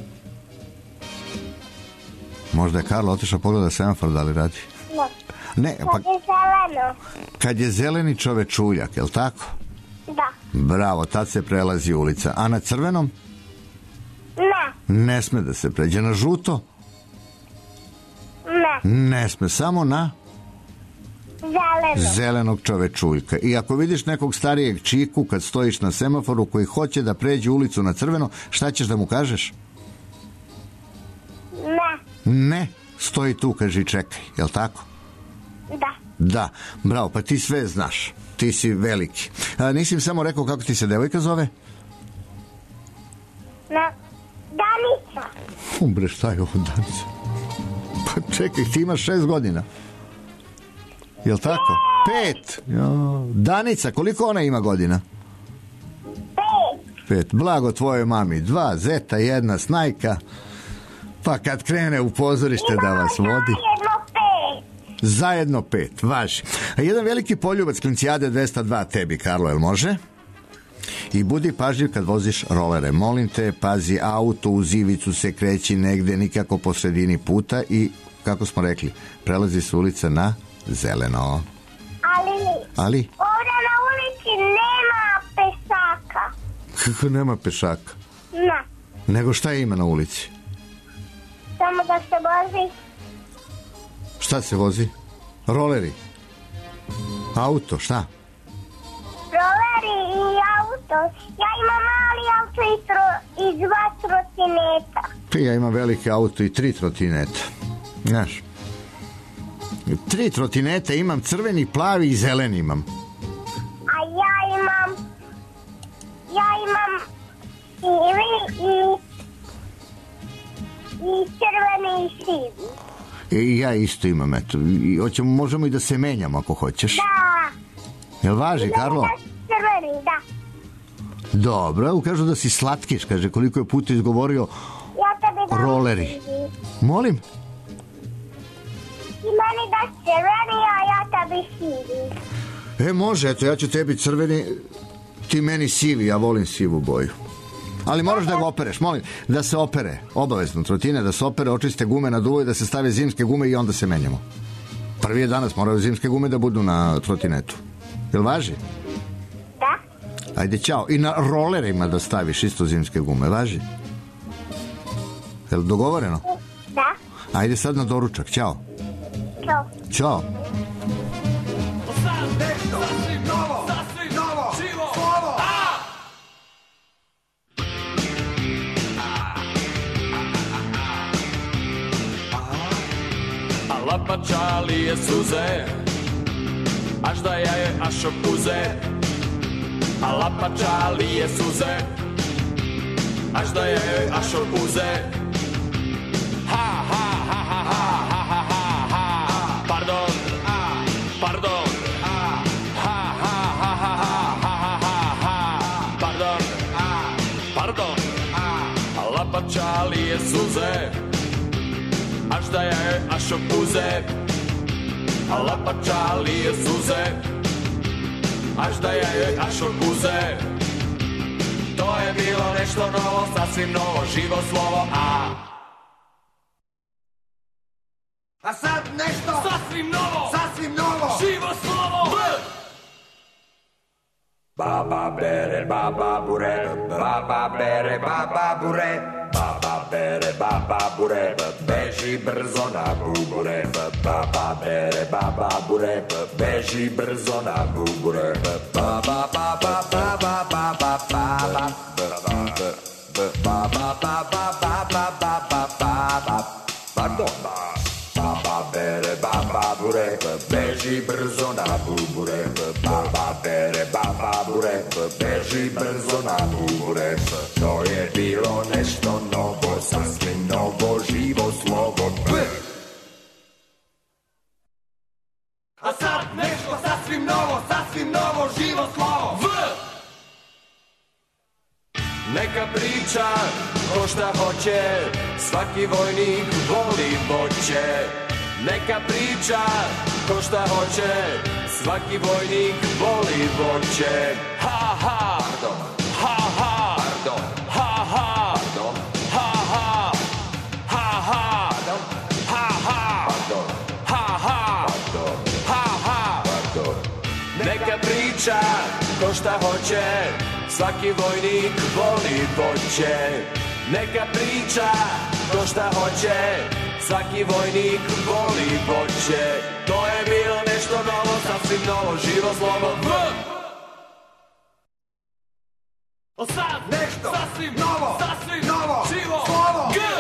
Možda je Karlo otišao pogleda semafor, da li radi? Ne, pa... Kad je zeleno. Kad je zeleni čovečuljak, jel tako? Da. Bravo, tad se prelazi ulica. A na crvenom? Ne. Ne sme da se pređe. Na žuto? Ne. Ne sme, samo na? Zeleno. Zelenog čovečuljka. I ako vidiš nekog starijeg čiku kad stojiš na semaforu koji hoće da pređe ulicu na crveno, šta ćeš da mu kažeš? Ne. Ne, stoji tu, kaži čekaj, jel tako? Da. Da, bravo, pa ti sve znaš. Ti si veliki. Nisi im samo rekao kako ti se devojka zove? Danica. Bre, šta je ovo Danica? Pa čekaj, ti imaš 6 godina. Jel tako? 5. Danica, koliko ona ima godina? 5. Blago tvojoj mami. 2 zeta, 1 snajka. Pa kad krene u pozorište da vas vodi... Zajedno 5, važi. A jedan veliki poljubac Klincijade 202 tebi, Karlo, jel može? I budi pažljiv kad voziš rolere. Molim te, pazi, auto uz ivicu se kreći negde, nikako po sredini puta i, kako smo rekli, prelazi se ulica na zeleno. Ali? Ovdje na ulici nema pešaka. Kako nema pešaka? Ne. Nego šta ima na ulici? Samo da se vozi. Šta se vozi? Roleri? Auto, šta? Roleri i auto. Ja imam mali auto i 2 trotineta. Ja imam velike auto i 3 trotineta. Znaš, 3 trotineta imam, crveni, plavi i zeleni imam. A ja imam sivi i crveni i sivi. I ja isto imam, eto. Možemo i da se menjamo ako hoćeš. Da. Jel važi, Karlo? Crveni, da. Dobro, kažu da si slatkiš, kaže, koliko je puta izgovorio roleri. Molim? Ti meni daš crveni, a ja tebi sivi. Može, eto, ja ću tebi crveni, Ti meni sivi, ja volim sivu boju. Ali moraš da ga opereš, molim, da se opere, obavezno, trotine, da se opere, očiste gume na duvo i da se stave zimske gume i onda se menjamo. Prvi je danas, moraju zimske gume da budu na trotinetu. Jel važi? Da. Ajde, ćao. I na rolerima da staviš isto zimske gume, važi? Jel dogovoreno? Da. Ajde sad na doručak, ćao. Ćao. Ćao. Lapača lije suze, až da ja je ašo kuze. A lapača lije suze, až da ja je ašo kuze. Ha, ha, ha, ha, ha, ha, ha, ha, ha. Pardon, pardon. Ha, ha, ha, ha, ha, ha, ha, ha. Pardon, pardon. A lapača lije suze, až da ja je ašo kuze. A lapača lije suze, až da ja je ašo kuze. To je bilo nešto novo, sasvim novo, živo slovo A. A sad nešto sasvim novo, živo slovo B. Baba bere, baba bure, baba bere, baba bure. Baba bere, baba bure, beži brzo na bubure. Baba bere, baba bure, beži brzo na bubure. Baba, baba, baba, baba, baba. Baba, baba, baba, baba, baba. Pardon. Baba bere, baba bure, beži brzo na bubure. Baba bere, baba bure, beži brzo na bubure. To je bilo nešto novo, sasvim novo, živo slovo B. A sad nešto sasvim novo, živo slovo V. Neka priča ko šta hoće, svaki vojnik voli voće. Neka priča ko šta hoće, svaki vojnik voli voće. Ha ha, pardon, ha ha, pardon, ha ha, pardon, ha ha, ha ha, pardon, ha ha, pardon, ha ha, pardon, ha ha, pardon. Neka priča ko šta hoće, svaki vojnik voli voće. Neka priča ko šta hoće, svaki vojnik voli voće. To je bilo nešto novo, sasvim novo, živo slovo V. Sad nešto sasvim novo, živo slovo G.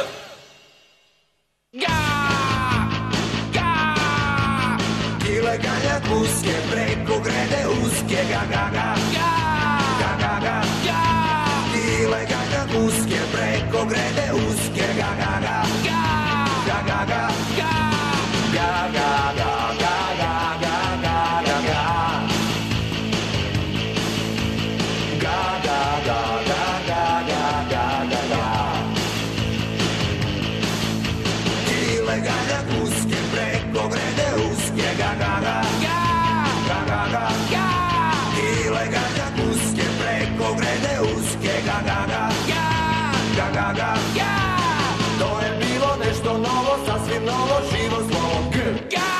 Ga, ga. Kile ganja guske, preko grede uske, ga, ga, ga. Ga, ga, ga. Kile ganja guske, preko grede uske, ga, ga, ga. Ga, ga, ga. Ga, ga, ga. To je bilo nešto novo, sasvim novo, živo slovo G.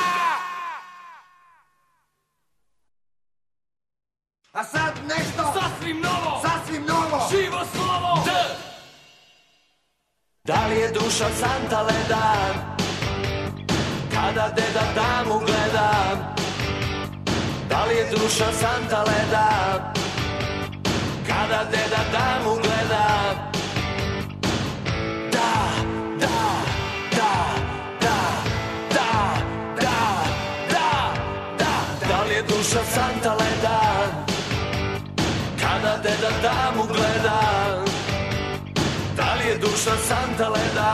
A sad nešto sasvim novo, živo slovo D. Da li je duša santa leda, kada deda damu gleda? Da li je duša santa leda, kada deda damu gleda? Da li je duša santa leda, kada deda damu gleda? Da li je duša santa leda,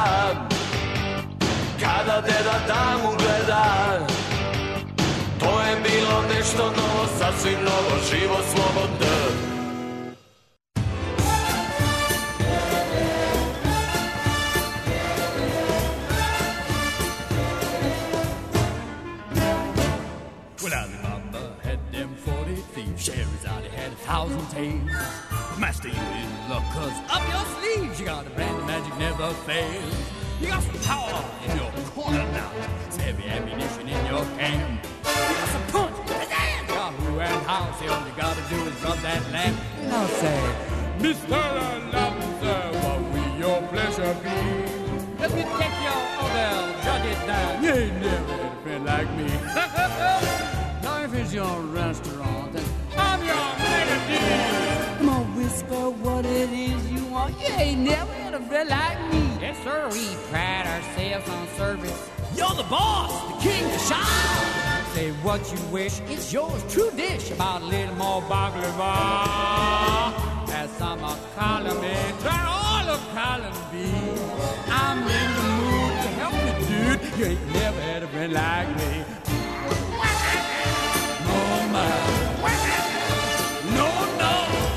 kada deda damu gleda? To je bilo nešto novo, sasvim novo, živo slovo D. Well, Alibaba had them 40 thieves. Sherazade had 1,000 tales. Master, you in luck, cause up your sleeves you got a brand of magic never fails. You got some power in your corner now, some heavy ammunition in your hand. You got some punch, pizzazz, got who and how, say all you gotta do is rub that lamp. And I'll say, Mr. Announcer, what will your pleasure be? Let me take your order, jot it down. You ain't never had a friend like me. Now if it's your restaurant, then I'm your melody. Come on, whisper what it is you want. You ain't never had a friend like me. Yes, sir, we pride ourselves on service. You're the boss, the king, the shine. Say what you wish, it's yours, true dish. About a little more baklava. As some of column A, try all of column B. I'm in the mood to help you, dude. You ain't never had a friend like me. No, man. No, no.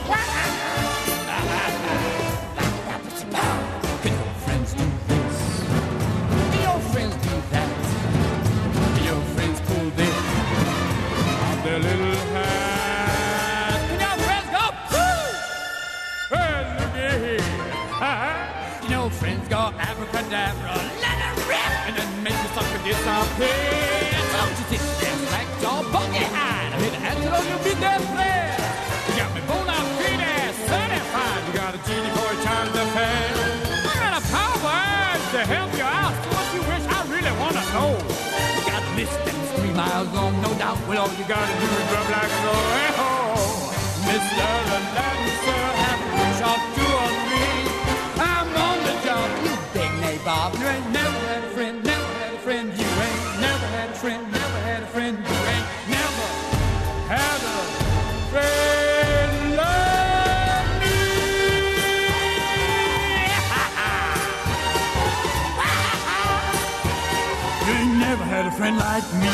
Can your friends do this? Can your friends do that? Can your friends pull this on their little hat? Can your friends go, woo? Well, look here. Can your friends go abracadabra, let it rip, and then make the sucker disappear? Don't you sit there, slack jaw, buggy-eyed. I hit the answer on your big damn plan. You got me bona fide, certified. You got a genie for a child to pay. I got a power to help you out. So what you wish, I really want to know. You got a list that's 3 miles long, no doubt. Well, all you got to do is rub like so. Hey-ho, Mr. Announcer, have a wish of 2 or 3. I'm on the job, you big nabob. You ain't never had a friend, never had a friend. You ain't never had a friend, never had a friend. You ain't never had a friend like me. You ain't never had a friend like me.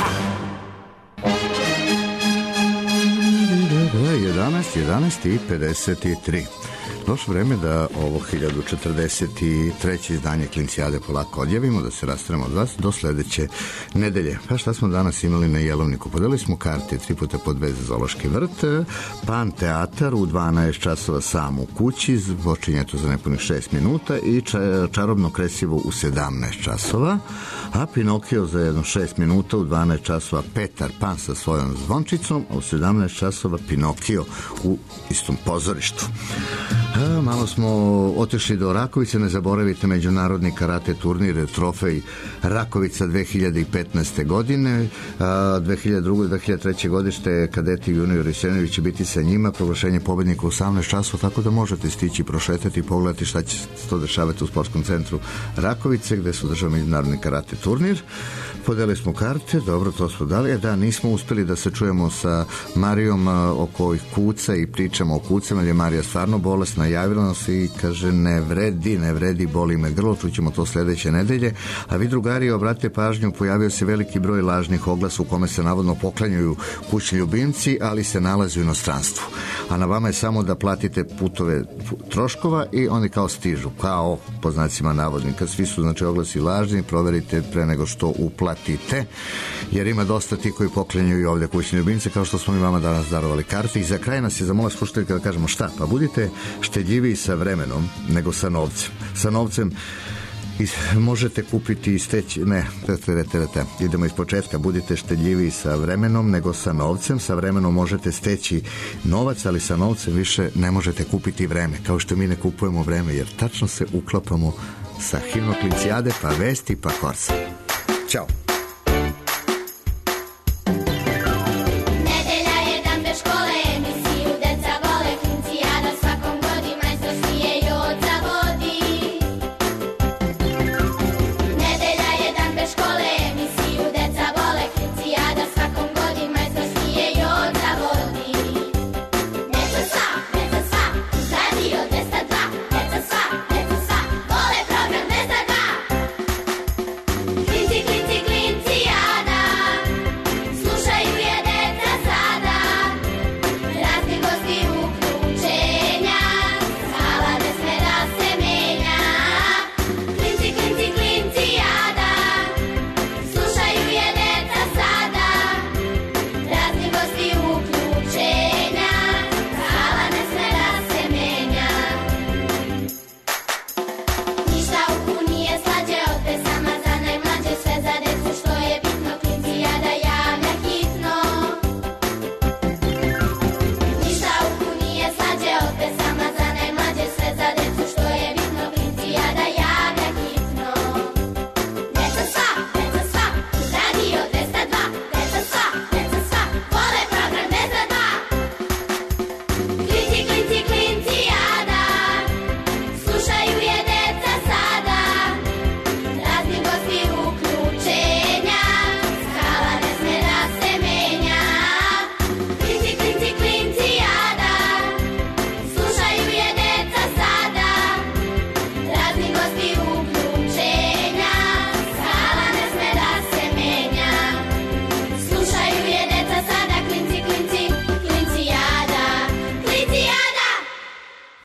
11:53. Došlo vreme da ovo 1043. izdanje Klincijade polako odjavimo, da se rastanemo od vas do sledeće nedelje. Pa šta smo danas imali na Jelovniku? Podelili smo karte 3 puta po 2 za Zoološki vrt, Pan teatar u 12 časova sam u kući, počinje to za nepunih 6 minuta i Čarobno kresivo u 17 časova, a Pinokio za jedno 6 minuta u 12 časova Petar Pan sa svojom zvončicom, a u 17 časova Pinokio u istom pozorištu. Malo smo otišli do Rakovice, ne zaboravite međunarodni karate turnir Trofej Rakovica 2015. godine, 2002. i 2003. godište kadeti junior i seniori će biti sa njima, proglašenje pobednika u 18 časova, tako da možete stići, prošetati i pogledati šta će se to dešavati u sportskom centru Rakovice gde su držao međunarodni karate turnir. Podelili smo karte, dobro, to smo dali. Da, nismo uspeli da se čujemo sa Marijom oko ovih kuca i pričamo o kucama, jer je Marija stvarno bolesna, javila nas i kaže ne vredi, boli me grlo, čućemo to sledeće nedelje. A vi, drugari, obratite pažnju, pojavio se veliki broj lažnih oglasa u kome se navodno poklanjaju kućni ljubimci, ali se nalazi u inostranstvu. A na vama je samo da platite putove troškova i oni kao stižu, kao po znacima navodnika. Svi su, znači, oglasi lažni, proverite pre nego što uplatite, jer ima dosta ti koji poklanjaju i ovde kućni ljubimce, kao što smo mi vama danas darovali karte. I za kraj nas je zamolila slušateljka da kažemo šta, pa budite štedljiviji sa vremenom nego sa novcem. Sa novcem možete kupiti i steći, idemo iz početka, budite štedljiviji sa vremenom nego sa novcem. Sa vremenom možete steći novac, ali sa novcem više ne možete kupiti vreme, kao što mi ne kupujemo vreme, jer tačno se uklapamo sa himnom Klincijade, pa Vesti, pa Korsa. Ćao.